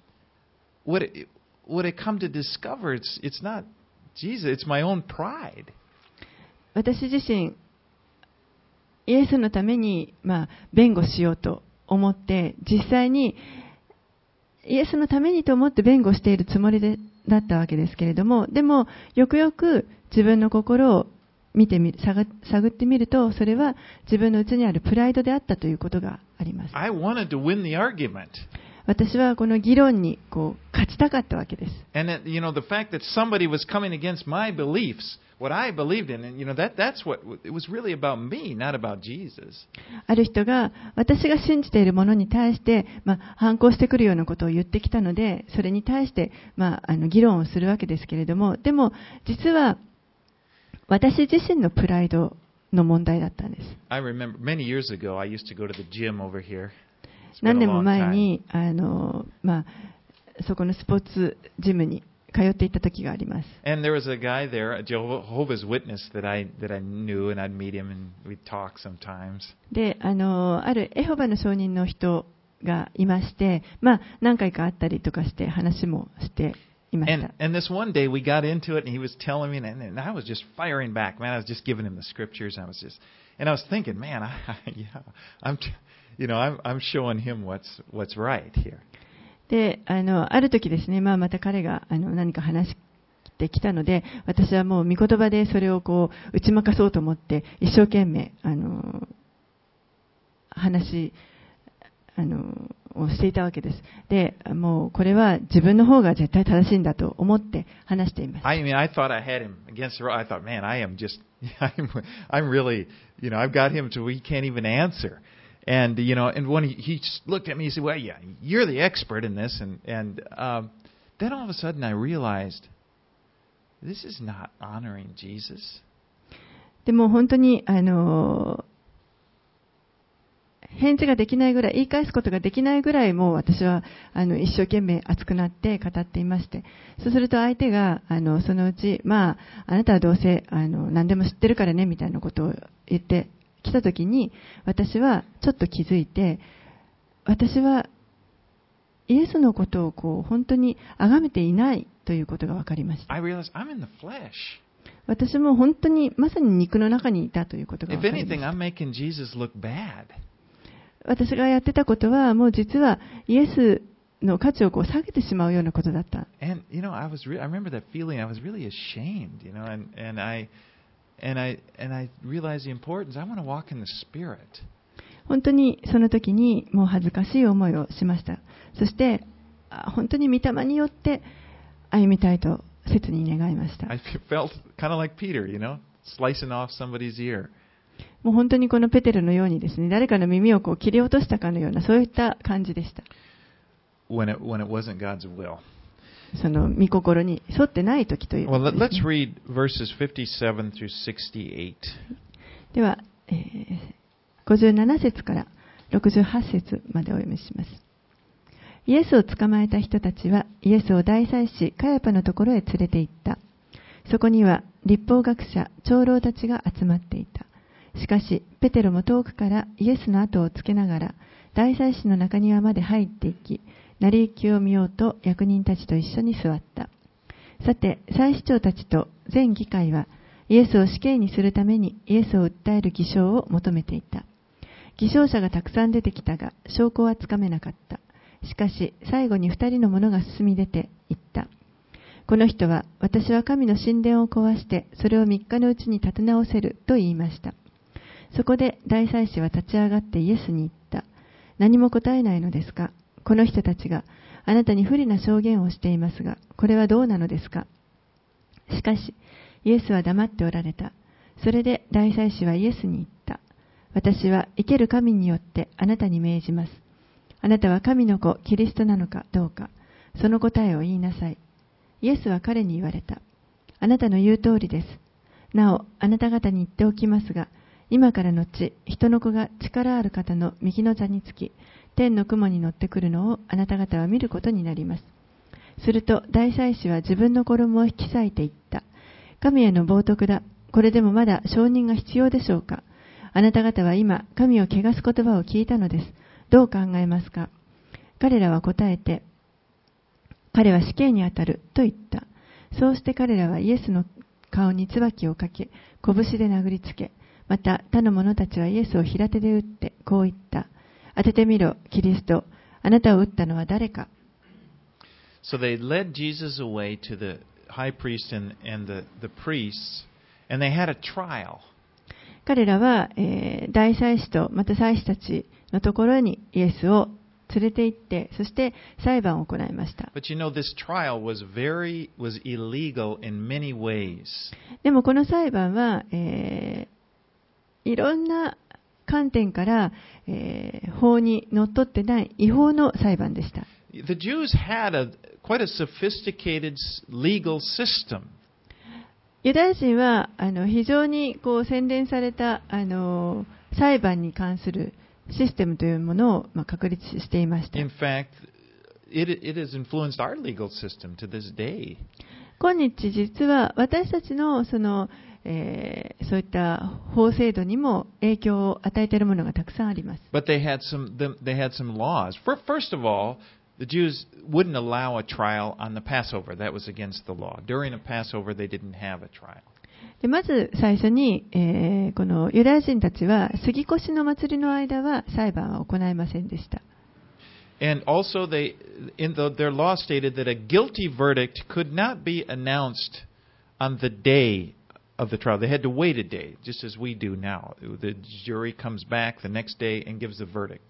what it, what it come to discover, it's, it's not Jesus, it's my own pride. 私自身、イエスのために、まあ、弁護しようと思って、実際にイエスのためにと思って弁護しているつもりでだったわけですけれども、でもよくよく自分の心を見てみる、探ってみると、それは自分の内にあるプライドであったということがあります。 I wanted to win the argument. 私はこの議論にこう勝ちたかったわけです。 And that, you know, the fact that somebody was coming against my beliefs, what I believed in, and you know that that's what it was really about me, not about Jesus. ある人が私が信じているものに対して、まあ、反抗してくるようなことを言ってきたので、それに対して、まあ、あの議論をするわけですけれども、でも実は私自身のプライドの問題だったんです。 I remember many years ago, I used to go to the gym over here. 何年も前にあの、まあ、そこのスポーツジムに通っていた時があります。 And there was a guy there, a Jehovah's Witness that I that I knew, and I'd meet him and we'd talk sometimes. で、あのあるエホバの証人の人がいまして、まあ何回か会ったりとかして話もしていました。 And, and this one day we got into it, and he was telling me, and, and I was just firing back. Man, I was just giving him the scriptures. I was just, and I was thinking, man, I, yeah, I'm, you know, I'm, I'm showing him what's what's right here. で、あのある時ですね、まあ、また彼があの何か話してきたので、私はもう御言葉でそれをこう打ち負かそうと思って一生懸命あの話あのをしていたわけです。で、もうこれは自分の方が絶対正しいんだと思って話しています。 I mean, I thought I had him against the rope. I thought, man, I am just, I'm, I'm really, you know, I've got him to where he can't even answer. And, you know, and when he, he looked at me, he said, well, yeah, you're the expert in this. And, and um, then all of a sudden I realized, this is not honoring Jesus. でも本当に、あの、返事ができないぐらい、言い返すことができないぐらい、もう私はあの一生懸命熱くなって語っていまして、そうすると相手があのそのうち、まあ、あなたはどうせあの何でも知ってるからねみたいなことを言ってきたときに、私はちょっと気づいて、私はイエスのことをこう本当に崇めていないということが分かりました。 I realized I'm in the flesh. 私も本当にまさに肉の中にいたということが If 分かりま anything, した。 I'm making Jesus look bad. 私がやってたことは、もう実はイエスの価値をこう下げてしまうようなことだった。 And you know, I was re- I remember that feeling. I was really ashamed, you know, and, and I and I and I realized the importance. I want to walk in the Spirit. 本当にその時にもう恥ずかしい思いをしました。そしてあ本当に御霊によって歩みたいと切に願いました。 I felt kind of like Peter, you know, slicing off somebody's ear. もう本当にこのペテロのようにですね、誰かの耳をこう切り落としたかのような、そういった感じでした。 When it when it wasn't God's will. その御心に沿ってない時というこ Well, と let, です let's ね。 read verses fifty-seven through sixty-eight. では、えー、ごじゅうなな節からろくじゅうはち節までお読みします。イエスを捕まえた人たちはイエスを大祭司カヤパのところへ連れて行った。そこには律法学者長老たちが集まっていた。しかしペテロも遠くからイエスの後をつけながら大祭司の中庭まで入っていき、成り行きを見ようと役人たちと一緒に座った。さて祭司長たちと全議会はイエスを死刑にするためにイエスを訴える偽証を求めていた。偽証者がたくさん出てきたが証拠はつかめなかった。しかし最後に二人の者が進み出て言った。この人は私は神の神殿を壊してそれを三日のうちに立て直せると言いました。そこで大祭司は立ち上がってイエスに言った。何も答えないのですか。この人たちがあなたに不利な証言をしていますが、これはどうなのですか。しかしイエスは黙っておられた。それで大祭司はイエスに言った。私は生ける神によってあなたに命じます。あなたは神の子キリストなのかどうか、その答えを言いなさい。イエスは彼に言われた。あなたの言う通りです。なおあなた方に言っておきますが、今からのち人の子が力ある方の右の座につき、天の雲に乗ってくるのをあなた方は見ることになります。すると大祭司は自分の衣を引き裂いていった。神への冒涜だ。これでもまだ証人が必要でしょうか。あなた方は今神を汚す言葉を聞いたのです。どう考えますか。彼らは答えて、彼は死刑にあたると言った。そうして彼らはイエスの顔に椿をかけ、拳で殴りつけ、また他の者たちはイエスを平手で打ってこう言った。当ててみろ、キリスト。あなたを打ったのは誰か。 So they led Jesus away to the high priest and, and the, the priests, and they had a trial. 彼らは、えー、大祭司とまた祭司たちのところにイエスを連れて行って、そして裁判を行いました。 But you know, this trial was very was illegal in many ways. でもこの裁判は、えー、いろんな観点から、えー、法にのっとってない違法の裁判でした。 The Jews had a quite a sophisticated legal system. ユダヤ人はあの非常にこう洗練されたあの裁判に関するシステムというものを、まあ、確立していました。 In fact, it, it has influenced our legal system to this day. 今日実は私たちのその、えー、そういった法制度にも影響を与えているものがたくさんあります。 But they had some they had some laws. First of all, the Jews wouldn't allow a trial on the Passover. That was against the law. During a Passover, they didn't have a trial. でまず最初に、えー、このユダヤ人たちは杉越の祭りの間は裁判は行いませんでした。 And also, they in the, their law stated that a guilty verdict could not be announced on the day of the trial. They had to wait a day, just as we do now. The jury comes back the next day and gives a verdict.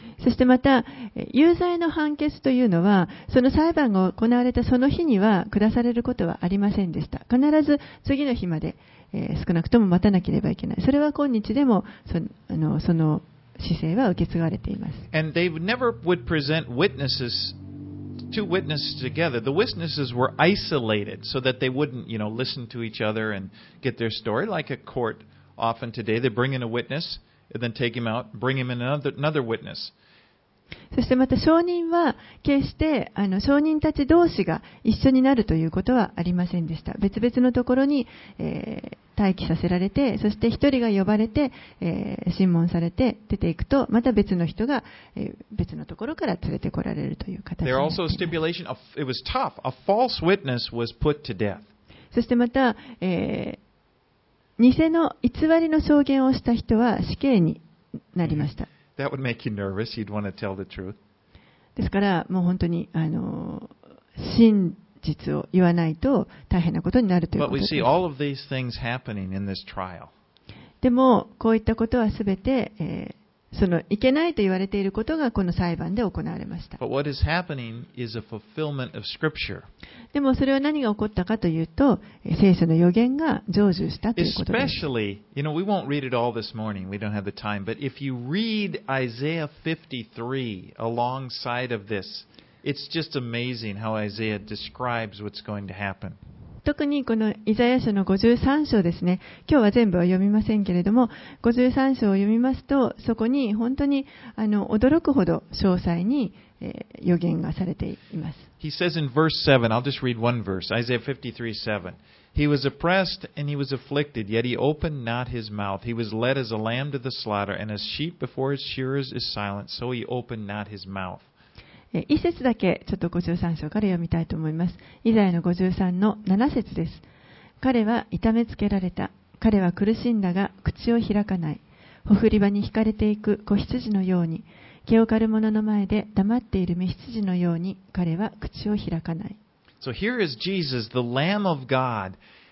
そしてまた、有罪の判決というのは、その裁判が行われたその日には下されることはありませんでした。必ず次の日まで、えー、少なくとも待たなければいけない。それは今日でもそあのその姿勢は受け継がれています。 And they never would present witnesses, two witnesses together. The witnesses were isolated so that they wouldn't, you know, listen to each other and get their story. Like a court often today, they bring in a witness and then take him out, bring him in another, another witness. そしてまた証人は決してあの証人たち同士が一緒になるということはありませんでした。別々のところに、えー、待機させられて、そして一人が呼ばれて、えー、審問されて出ていくと、また別の人が、えー、別のところから連れてこられるという形になっています。 There also a stipulation of, it was tough. A false witness was put to death. そしてまた、えー、偽の偽りの証言をした人は死刑になりました。 That would make you nervous. You'd want to tell the truth. ですからもう本当にあの真実を言わないと大変なことになるということです。 But we see all of these things happening in this trial. でもこういったことはすべて、えーそのいけないと言われていることがこの裁判で行われました。 But what is happening is a fulfillment of Scripture. でもそれは何が起こったかというと、聖書の予言が成就したということです。 Especially, you know, we won't read it all this morning. We don't have the time. But if you read Isaiah fifty-three alongside of this, it's just amazing how Isaiah describes what's going to happen. 特にこのイザヤ書のごじゅうさん章ですね。今日は全部は読みませんけれども、ごじゅうさん章を読みますと、そこに本当にあの驚くほど詳細に、えー、予言がされています。 He says in verse seven, I'll just read one verse, Isaiah fifty-three seven. He was oppressed and he was afflicted, yet he opened not his mouth. He was led as a lamb to the slaughter, and as sheep before his shearers is silent, so he opened not his mouth. 一節だけちょっとごじゅうさん章から読みたいと思います。イザヤのごじゅうさんのなな節です。彼は痛めつけられた。彼は苦しんだが口を開かない。ほふり場に引かれていく子羊のように、毛を刈る者の前で黙っている雌羊のように、彼は口を開かない。 So here is Jesus, the Lamb of God,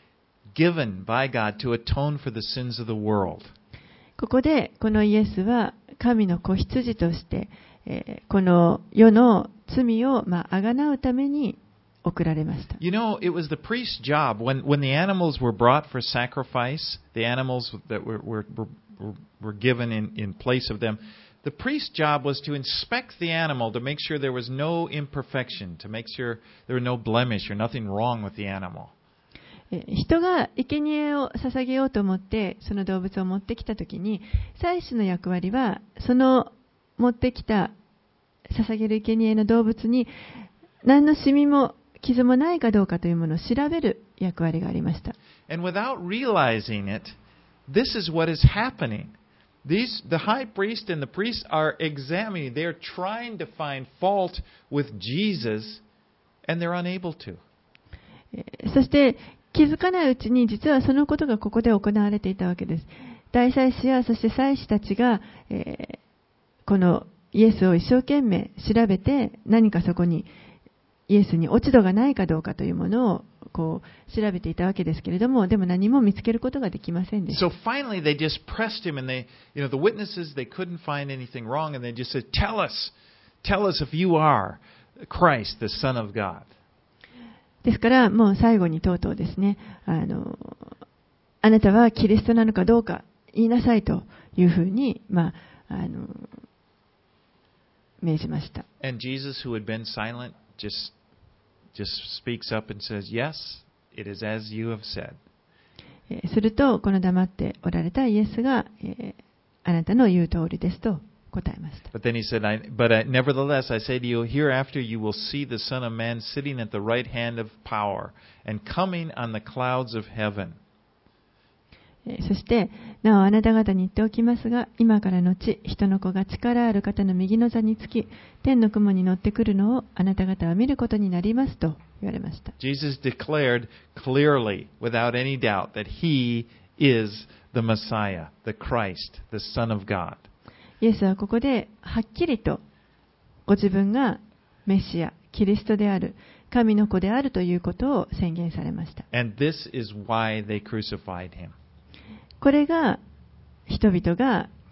given by God to atone for the sins of the world. ここでこのイエスは神の子羊として、えー、この世の罪をまあ贖うために送られました。 You know, it was the priest's job when when the animals were brought for sacrifice, the animals that were were were, were given in in place of them. The priest's job was to inspect the animal to make sure there was no imperfection, to make sure there were no blemish or nothing wrong with the animal. 人が生贄を捧げようと思ってその動物を持ってきたときに、祭司の役割はその持ってきた捧げる生贄の動物に何のシミも傷もないかどうかというものを調べる役割がありました。 And without realizing it, this is what is happening. These, the high priest and the priests are examining, they're trying to find fault with Jesus, and they're unable to. そして気づかないうちに実はそのことがここで行われていたわけです。大祭司やそして祭司たちが、えー、このイエスを一生懸命調べて、何かそこにイエスに落ち度がないかどうかというものをこう調べていたわけですけれども、でも何も見つけることができませんでした。 So finally they just pressed him and they, you know, the witnesses, they couldn't find anything wrong and they just said, tell us, tell us if you are Christ, the Son of God. ですからもう最後にとうとうですね、あの、あなたはキリストなのかどうか言いなさいというふうに、まあ、あの、命じました。 And Jesus, who had been silent, just just speaks up and says, "Yes, it is as you have said." するとこの黙っておられたイエスが、えー、あなたの言う通りですと答えました。 But then he said, I, "But I, nevertheless, I say to you, hereafter you will see the Son of Man sitting at the right hand of power and coming on the clouds of heaven." そしてなおあなた方に言っておきますが、今からのち人の子が力ある方の右の座につき天の雲に乗ってくるのをあなた方は見ることになりますと言われました。 Jesus declared clearly, without any doubt, that he is the Messiah, the Christ, the Son of God. イエスはここではっきりとご自分がメシア、キリストである、神の子であるということを宣言されました。 And this is why they crucified him. これが人々が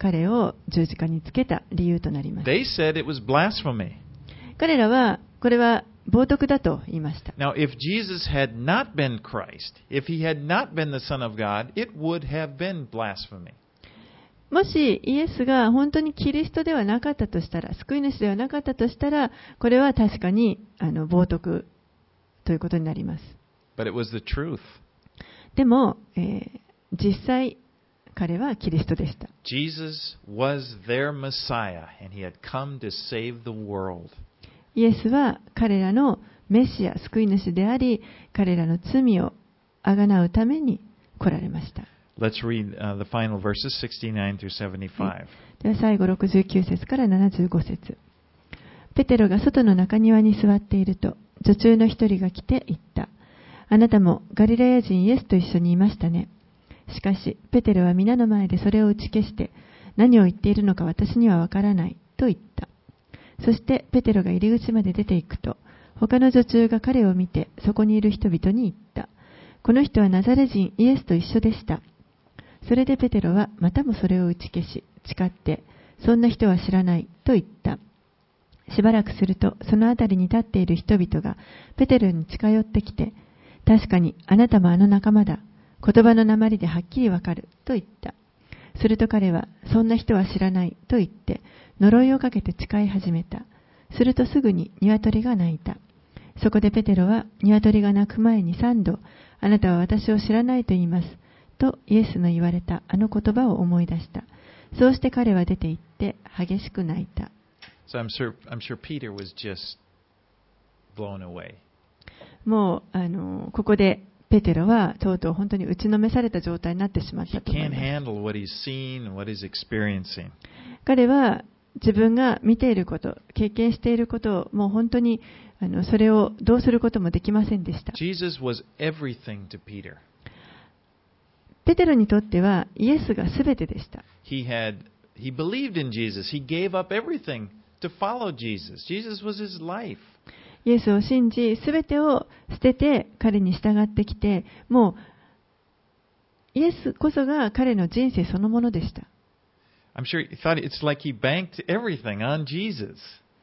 彼を十字架につけた理由となります。 They said it was blasphemy. 彼らはこれは冒涜だと言いました。 Now, if Jesus had not been Christ, if he had not been the Son of God, it would have been blasphemy. もしイエスが本当にキリストではなかったとしたら、救い主ではなかったとしたら、これは確かにあの冒涜ということになります。 But it was the truth. でも、えー、実際彼はキリストでした。 Jesus was their Messiah, and he had come to save the world. イエスは彼らのメシア、救い主であり、彼らの罪をあがなうために来られました。 Let's read、uh, the final verses sixty-nine through seventy-five. では最後ろくじゅうきゅう節からななじゅうご節。ペテロが外の中庭に座っていると、女中の一人が来て言った。あなたもガリラヤ人イエスと一緒にいましたね。しかし、ペテロは皆の前でそれを打ち消して、何を言っているのか私にはわからないと言った。そしてペテロが入り口まで出て行くと、他の女中が彼を見て、そこにいる人々に言った。この人はナザレ人イエスと一緒でした。それでペテロはまたもそれを打ち消し、誓って、そんな人は知らないと言った。しばらくすると、そのあたりに立っている人々がペテロに近寄ってきて、確かにあなたもあの仲間だ。言葉の訛りではっきりわかると言った。すると彼は、そんな人は知らないと言って、呪いをかけて誓い始めた。するとすぐに鶏が鳴いた。そこでペテロは鶏が鳴く前に三度、あなたは私を知らないと言います。とイエスの言われたあの言葉を思い出した。そうして彼は出て行って激しく泣いた。 So I'm sure, I'm sure Peter was just blown away. もう、あの、ここでペテロはとうとう本当に打ちのめされた状態になってしまったと思い He ま can't す。 handle what he's seen and what he's experiencing. 彼は自分が見ていること、経験していることをもう本当にあのそれをどうすることもできませんでした。 Jesus was everything to Peter. ペテロにとってはイエスがすべてでした。 He had, he believed in Jesus. He gave up everything to follow Jesus. Jesus was his life. イエスを信じ、すべてを捨てて彼に従ってきて、もうイエスこそが彼の人生そのものでした。 I'm sure he thought it's like he banked everything on Jesus.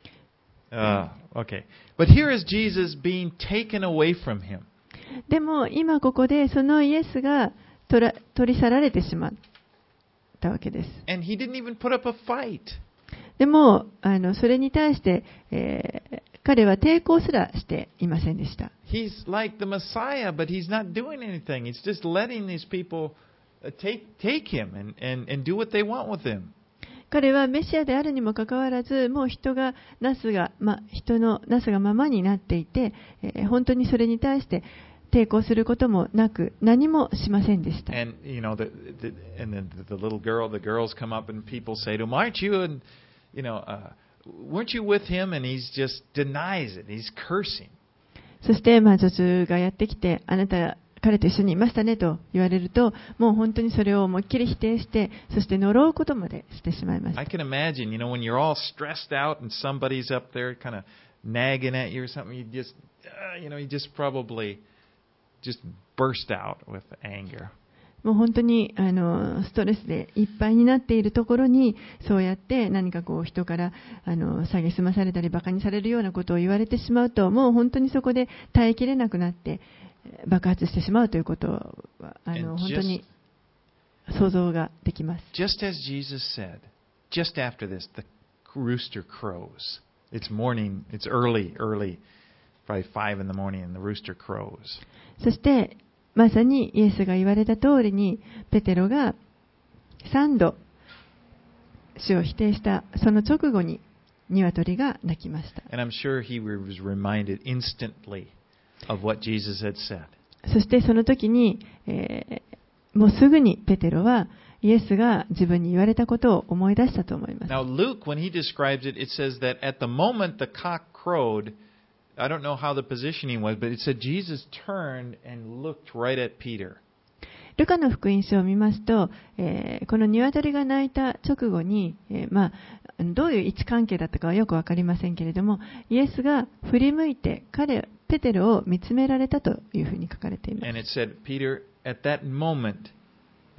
Uh, okay. But here is Jesus being taken away from him. でも今ここでそのイエスが取ら、取り去られてしまったわけです。 And he didn't even put up a fight. でもあのそれに対して、えー、彼は抵抗すらしていませんでした。 He's like the Messiah, but he's not doing anything. He's just letting these people take, take him and, and, and do what they want with him. 彼はメシアであるにもかかわらず、もう人がなすが、ま、人のなすがままになっていて、えー、本当にそれに対して抵抗することもなく、何もしませんでした。 And you know, the, the, and then the little girl, the girls come up and people say to him, "Aren't you?" And you know, uh, weren't you with him? And he's just denies it. He's cursing. そして、まあ、女中がやってきて、あなた彼と一緒にいましたねと言われると、もう本当にそれを思いっきり否定して、そして呪うことまでしてしまいました。 I can imagine, you know, when you're all stressed out and somebody's up there kind of nagging at you or something, you just, uh, you know, you just probably just burst out with anger. もう本当にあのストレスでいっぱいになっているところに、そうやって何かこう人からあの蔑まされたりバカにされるようなことを言われてしまうと、もう本当にそこで耐えきれなくなって爆発してしまうということはあの本当に想像ができます。 Just as Jesus said, just after this, the rooster crows. It's morning, it's early, early, probably five in the morning, and the rooster crows. そしてまさにイエスが言われた通りに、ペテロが三度主を否定したその直後に鶏が鳴きました。 And I'm sure he was reminded instantly of what Jesus had said. そしてその時に、えー、もうすぐにペテロはイエスが自分に言われたことを思い出したと思います。 Now Luke, when he describes it, it says that at the moment the cock crowed, I don't know how the positioning was, but it said Jesus turned and looked right at Peter. ルカの福音書を見ますと、えー、この鶏が鳴いた直後に、えーまあ、どういう位置関係だったかはよくわかりませんけれども、イエスが振り向いて彼、ペテロを見つめられたというふうに書かれています。 And it said, Peter, at that moment,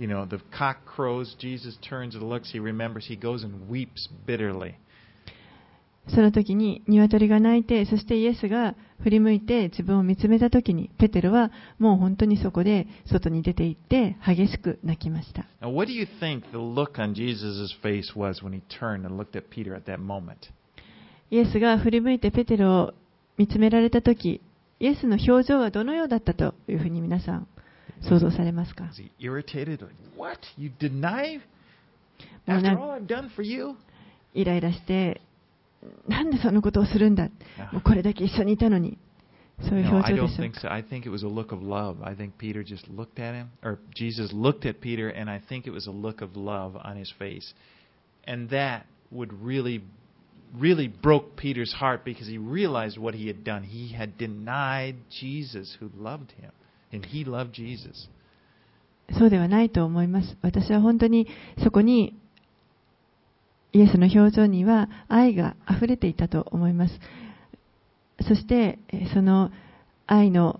you know, the cock crows, Jesus turns and looks, he remembers, he goes and weeps bitterly. その時に鶏が鳴いて、そしてイエスが振り向いて自分を見つめた時に、ペテロはもう本当にそこで外に出て行って激しく泣きました。 Now, what do you think the look on Jesus' face was when he turned and looked at Peter at that moment? イエスが振り向いてペテロを見つめられた時、イエスの表情はどのようだったというふうに皆さん想像されますか？ Was he irritated? Like, what? You deny? After all I've done for you? イライラして、なんでそのことをするんだ、もうこれだけ一緒にいたのに、そういう No, 表 I 情で don't しょう think か。 so. I think it was a look of love. I think Peter just looked at him, or Jesus looked at Peter, and I think it was a look of love on his face. And that would really, really broke Peter's heart because he realized what he had done. He had denied Jesus who loved him, and he loved Jesus. そうではないと思います。私は本当にそこにイエスの表情には愛があふれていたと思います。そしてその愛の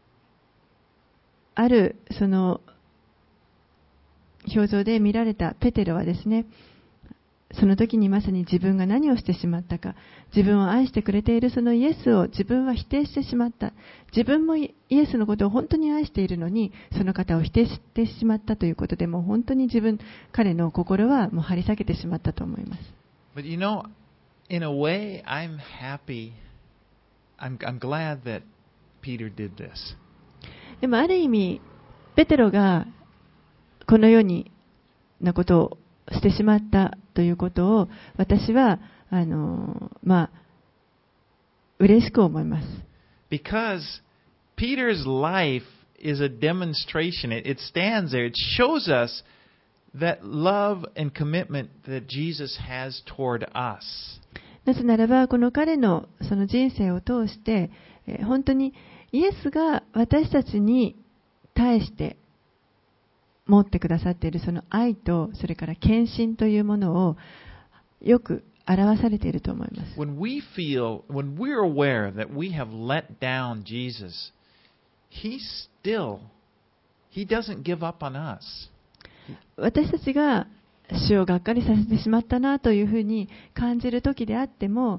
あるその表情で見られたペテロはですね、その時にまさに自分が何をしてしまったか、自分を愛してくれているそのイエスを自分は否定してしまった。自分もイエスのことを本当に愛しているのに、その方を否定してしまったということで、もう本当に自分、彼の心はもう張り裂けてしまったと思います。 But you know, in a way, I'm happy. I'm, I'm glad that Peter did this. でもある意味、ペテロがこのようになことをしてしまったということを私はあのまあ嬉しく思います。 Because Peter's life is a demonstration. It, it stands there. It shows us that love and commitment that Jesus has toward us. なぜならばこの彼のその人生を通して、えー、本当にイエスが私たちに対して持ってくださっているその愛とそれから献身というものをよく表されていると思います。 When we feel, when we're aware that we have let down Jesus, He still, He doesn't give up on us. 私たちが主をがっかりさせてしまったなというふうに感じる時であっても、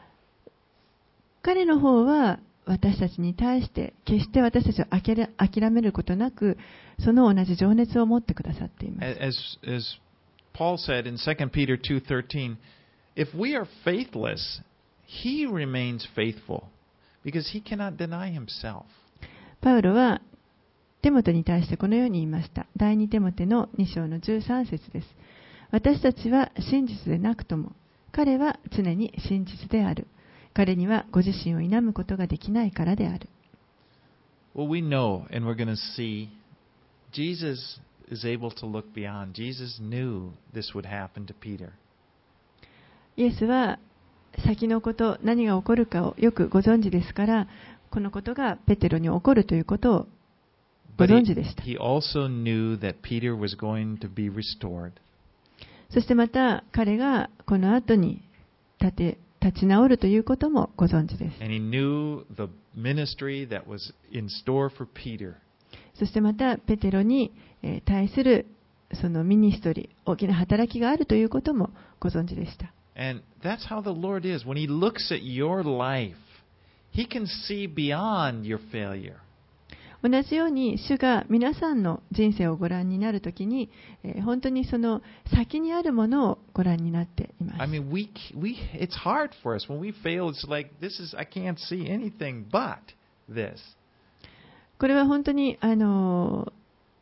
彼の方は私たちに対して決して私たちを諦めることなく、その同じ情熱を持ってくださっています。 As, as Paul said in Second Peter two thirteen, if we are faithless, He remains faithful, because He cannot deny Himself. パウロはテモテに対してこのように言いました。第二テモテのに章のじゅうさん節です。私たちは真実でなくとも、彼は常に真実である。彼にはご自身を否むことができないからである。 Well, we know, and we're going to see, Jesus is able to look beyond. Jesus knew this would happen to Peter. イエスは先のこと、何が起こるかをよくご存知ですから、このことがペテロに起こるということをご存知でした。 He also knew that Peter was going to be restored. そしてまた彼がこの後に立て立ち直るということもご存知です。 And he knew the ministry that was in store for Peter. そしてまたペテロに対するそのミニストリー、大きな働きがあるということもご存知でした。 And that's how the Lord is. When He looks at your life, He can see beyond your failure. 同じように主が皆さんの人生をご覧になるときに、えー、本当にその先にあるものをご覧になっています。 I mean, we we it's hard for us when we fail. It's like this is I can't see anything but this. これは本当にあの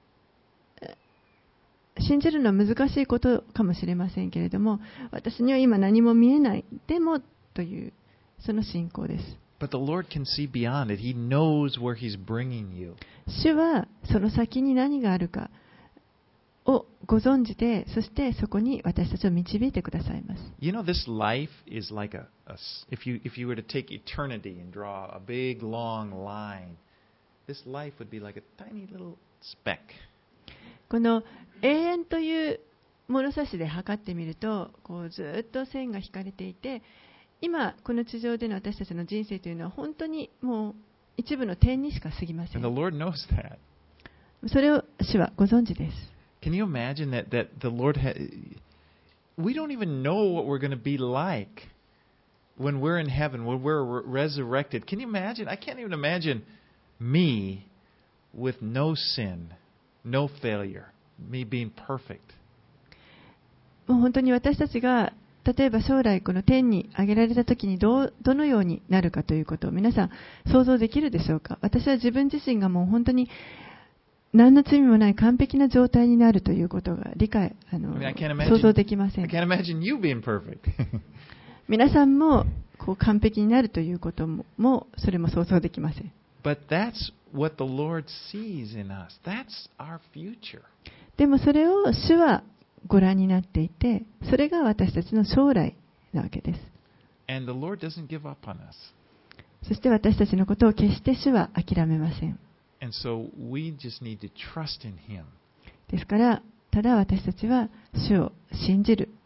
信じるのは難しいことかもしれませんけれども、私には今何も見えない。でもというその信仰です。 But the Lord can see beyond it. He knows where He's bringing you. 主はその先に何があるかをご存知で、そしてそこに私たちを導いてくださいます。 You know, this life is like a, a if you if you were to take eternity and draw a big long line, this life would be like a tiny little speck. この永遠という物差しで測ってみると、こうずっと線が引かれていて、今この地上での私たちの人生というのは本当にもう一部の点にしか過ぎません。 And the Lord knows that. それを主はご存知です。 Can you imagine that, that the Lord had... We don't even know what we're going to be like when we're in heaven, when we're re- resurrected. Can you imagine? I can't even imagine me with no sin, no failure, me being perfect. もう本当に私たちが例えば将来この天に上げられた時にどう、どのようになるかということを皆さん想像できるでしょうか。私は自分自身がもう本当に何の罪もない完璧な状態になるということが理解、あの、 I mean, I can't imagine, 想像できませ I ん。 can't imagine you being perfect. 皆さんもこう完璧になるということも、もそれも想像できません。 But that's what the Lord sees in us. That's our future. でもそれを主はご覧になっていて、それが私たちの将来なわけです。 And the Lord doesn't give up on us. そして私たちのことを決して主は諦めません。 And so we just need to trust in Him. ですから、ただ私たちは主を信じる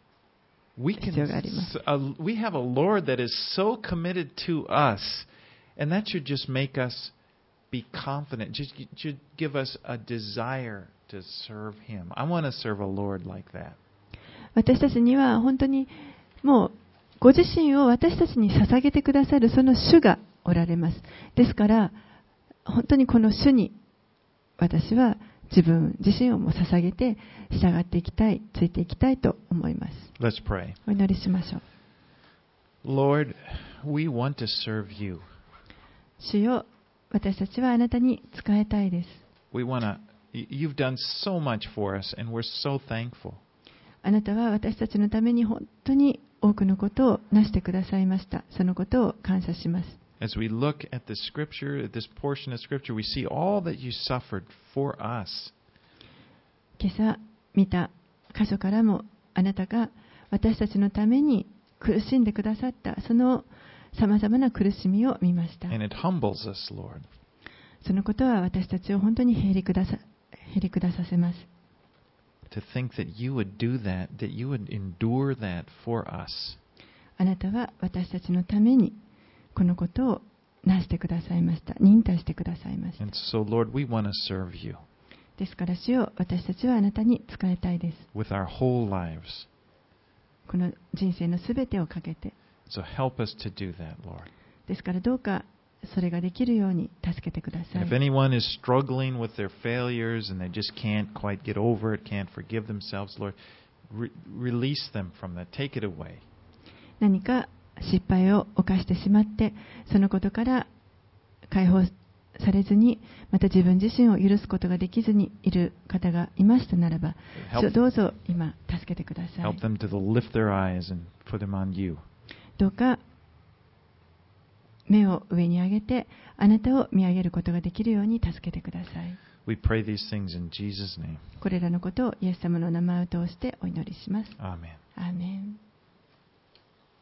We 必 can. 要があります。 Uh, we have a Lord that is so committed to us, and that should just make us be confident. Just should give us a desire to serve Him. I want to serve a Lord like that. 私たちには本当にもうご自身を私たちに捧げてくださるその主がおられます。ですから本当にこの主に私は自分自身をも捧げて従っていきたい、ついていきたいと思います。 Let's pray. お祈りしましょう。 Lord, we want to serve you. 主よ、私たちはあなたに仕えたいです。 We want to. You've done so much for us, and we're so thankful. あなたは私たちのために本当に多くのことをなしてくださいました。そのことを感謝します。 As we look at the Scripture, at this portion of Scripture, we see all that you suffered for us. 今朝見た箇所からもあなたが私たちのために苦しんでくださったそのさまざまな苦しみを見ました。 And it humbles us, Lord. そのことは私たちを本当にへりくださ、へりくださせます。 To think that you would do that, that you would endure that for us. あなたは私たちのためにこのことをなしてくださいました。忍耐してくださいました。 And so, Lord, we want to serve you ですから主よ、私たちはあなたに仕えたいです。 with our whole lives. この人生のすべてをかけて。 So help us to do that, Lord. ですからどうかそれができるように助けてくださ And if い。 anyone is struggling with their failures and they just can't quite get over it, can't forgive themselves, Lord, re- release them from that. Take it away. 何か失敗を犯してしまってそのことから解放されずにまた自分自身を許すことができずにいる方がいましたならば、 Help, どうぞ今助けてくださ help い。 them to lift their eyes and put them on you. どうか目を上に上げてあなたを見上げることができるように助けてください。 We pray these things in Jesus' name. これらのことをイエス様の名前を通してお祈りします。 Amen. アーメン。